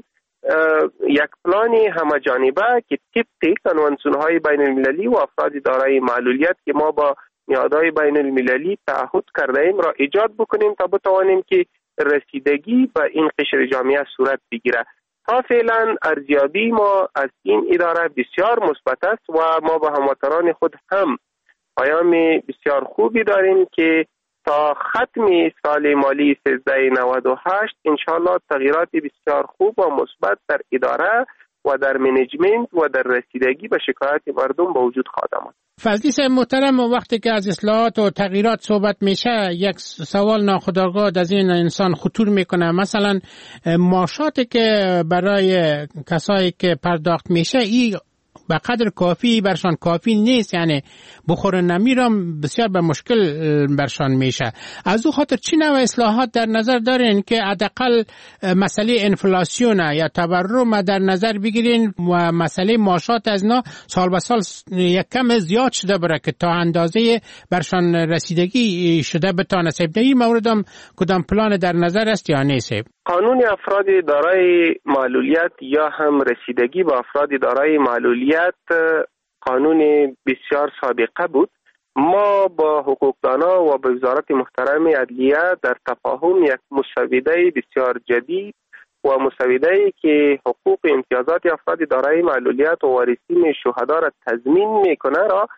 یک پلانی همه جانبه که طبق کنوانسیون‌های بین المللی و افراد دارای معلولیت که ما با نهادهای بین المللی تعهد کرده ایم را ایجاد بکنیم تا بتوانیم که رسیدگی به این قشر جامعه صورت بگیره. تا فعلا ارزیابی ما از این اداره بسیار مثبت است و ما با هموطنان خود هم پیام بسیار خوبی داریم که تا ختم سال مالی سیزده نود و هشت انشاءالله تغییرات بسیار خوب و مثبت در اداره و در منیجمنت و در رسیدگی به شکایت مردم به وجود خواهد آمد. فضلی صاحب محترم، وقتی که از اصلاحات و تغییرات صحبت میشه یک سوال ناخودآگاه از این انسان خطور میکنه، مثلا معاشاتی که برای کسایی که پرداخت میشه این به قدر کافی برشان کافی نیست، یعنی بخور نمیرم بسیار به مشکل برشان میشه. از او خاطر چی نوع اصلاحات در نظر دارین که حداقل مسئله انفلاسیون یا تورم در نظر بگیرین و مسئله معاشات از نا سال به سال یک کم زیاد شده بره که تا اندازه برشان رسیدگی شده بتانه. سیب این موردم کدام پلان در نظر است یا نیست؟ قانون افراد دارای معلولیت یا هم رسیدگی با افراد دارای معلولیت قانون بسیار سابقه بود. ما با حقوقدانا و با وزارت محترم عدلیه در تفاهم یک مسوده بسیار جدید و مسوده که حقوق و امتیازات افراد دارای معلولیت و وارثین شهدا را تضمین میکنه را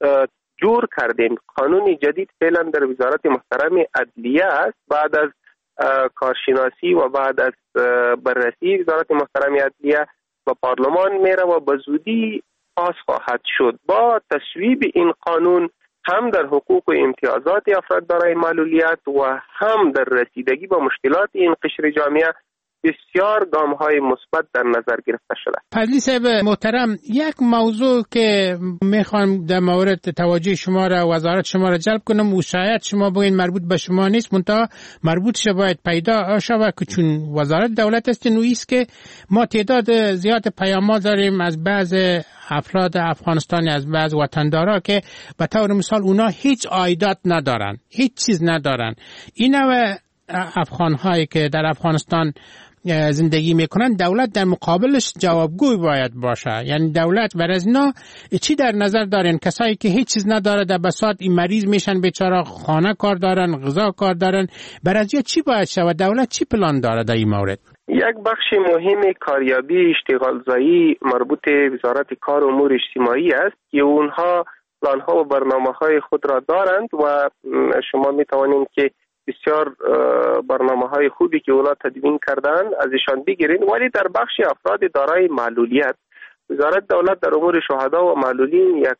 جور کردیم. قانون جدید فعلا در وزارت محترم عدلیه است. بعد از کارشناسی و بعد از بررسی وزارت محترم عدلیه و پارلمان میره و به زودی پاس خواهد شد. با تصویب این قانون هم در حقوق و امتیازات افراد دارای معلولیت و هم در رسیدگی به مشکلات این قشر جامعه بسیار گام‌های مثبت در نظر گرفته شده. فضلی صاحب محترم، یک موضوع که میخوام در مورد توجه شما را وزارت شما را جلب کنم و شاید شما بگین مربوط به شما نیست، منتها مربوط شه باید پیدا شود که چون وزارت دولت است نویست که ما تعداد زیاد پیام‌ها داریم از بعض افراد افغانستانی، از بعض وطندارا که به طور مثال اونا هیچ عایدات ندارن، هیچ چیز ندارن. این نوع افغان‌هایی که در افغانستان زندگی میکنن دولت در مقابلش جوابگوی باید باشه. یعنی دولت برای از اینا چی در نظر دارن؟ کسایی که هیچ چیز نداره در بساط این مریض میشن، بیچاره خانه کار دارن، غذا کار دارن، برای از چی باید شود؟ دولت چی پلان داره در این مورد؟ یک بخش مهم کاریابی اشتغالزایی مربوط وزارت کار و امور اجتماعی است که اونها پلان‌ها و برنامه‌های خود را دارند و شما میتوانید که بسیار برنامه های خوبی که اونا تدوین کردن ازشان بگیرین. ولی در بخش افراد دارای معلولیت وزارت دولت در امور شهدا و معلولین یک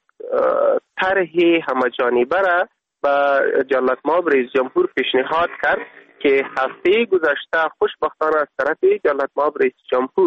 طرح همه‌جانبه را به جلالت مآب رئیس جمهور پیشنهاد کرد که هفته گذشته خوشبختانه از طرف جلالت مآب رئیس جمهور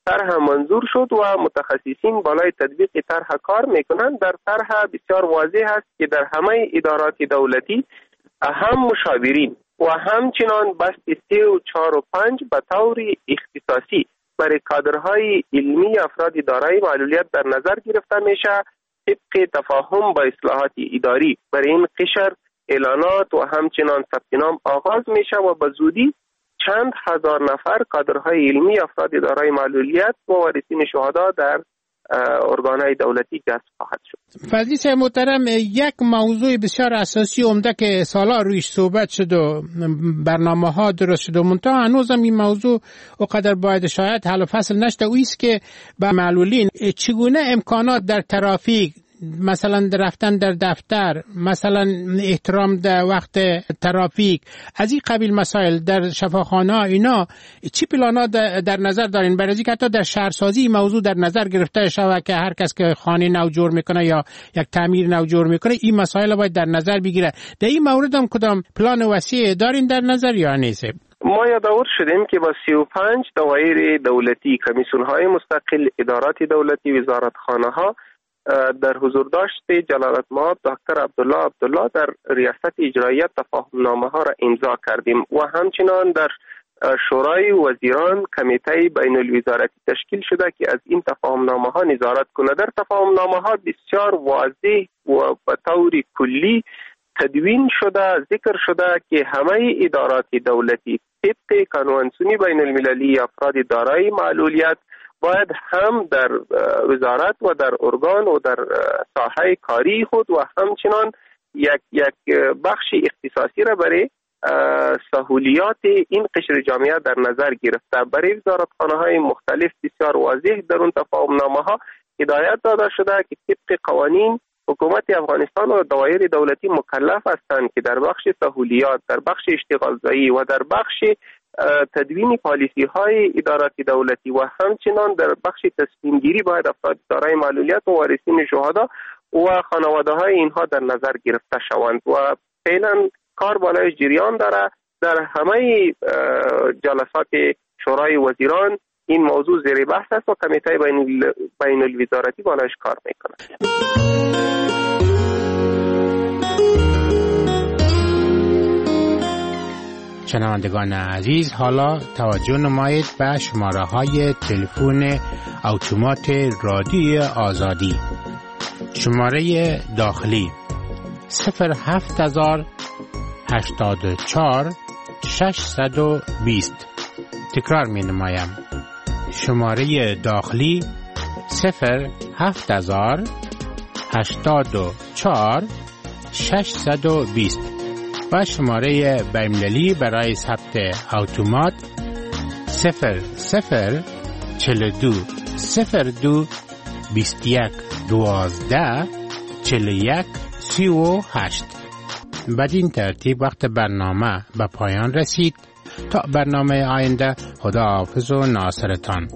طرح منظور شد و متخصصین بالای تطبیق طرح کار میکنند. در طرح بسیار واضح است که در همه ادارات دولتی هم مشاورین و همچنان بست سه و چهار و پنج به طور اختصاصی برای کادرهای علمی افراد دارای معلولیت در نظر گرفته میشه. طبق تفاهم با اصلاحات اداری برای این قشر اعلانات و همچنان ثبت نام آغاز میشه و به زودی چند هزار نفر کادرهای علمی افراد دارای معلولیت و وارثین شهدا در ارگانهای دولتی جذب خواهد شد. فضلی صاحب محترم، یک موضوع بسیار اساسی عمده که سالا رویش صحبت شد و برنامه ها درست شد و منتها هنوزم این موضوع اقدر باید شاید حل و فصل نشده، اویست که به معلولین چگونه امکانات در ترافیک، مثلا رفتن در دفتر، مثلا احترام در وقت ترافیک، از این قبیل مسائل در شفاخانه اینا چی پلانا در نظر دارین؟ برای اینکه حتی در شهرسازی موضوع در نظر گرفته شود که هر کس که خانه نو جور میکنه یا یک تعمیر نو جور میکنه این مسائل باید در نظر بگیره. در این مورد هم کدام پلان وسیع دارین در نظر یا نیست؟ ما یادآور شدیم که با سی و پنج دوایر دولتی، کمیسیون‌های مستقل، ادارات دولتی، وزارتخانه ها در حضور داشت جلالت مآب دکتر عبدالله عبدالله در ریاست اجراییت تفاهم نامه ها را امضا کردیم و همچنان در شورای وزیران کمیته بین الوزارتی تشکیل شده که از این تفاهم نامه ها نظارت کنه. در تفاهم نامه ها بسیار واضح و به طور کلی تدوین شده، ذکر شده که همه ادارات دولتی طبق کنوانسیون بین المللی افراد دارای معلولیت باید هم در وزارت و در ارگان و در ساحه کاری خود و همچنان یک یک بخش اختصاصی را برای سهولیات این قشر جامعه در نظر گرفته. برای وزارتخانه های مختلف بسیار واضح در اون تفاهم نامه ها هدایت داده شده که طبق قوانین حکومت افغانستان و دوایر دولتی مکلف هستند که در بخش سهولیات، در بخش اشتغالزایی و در بخش تدوین پالیسی های ادارات دولتی و همچنان در بخش تصمیم گیری باید افراد دارای معلولیت و وارثین شهدا و خانواده های اینها در نظر گرفته شوند و فعلا کار بالای جریان داره. در همه جلسات شورای وزیران این موضوع زیر بحث است و کمیته بین, بین الوزارتی بالایش کار میکنه. شنوندگان عزیز، حالا توجه نمایید به شماره های تلفن اتومات رادیوی آزادی. شماره داخلی صفر هفت هزار هشتاد و چهار ششصد و بیست. تکرار می نمایم. شماره داخلی صفر هفت هزار هشتاد و چهار ششصد و بیست و شماره بین‌المللی برای ثبت اتومات صفر صفر چهل و دو صفر دو بیست و یک دوازده چهل و یک سی و هشت. بدین ترتیب وقت برنامه به پایان رسید. تا برنامه آینده، خدا حافظ و ناصرتان.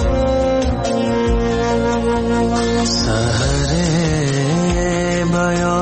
सहरे बया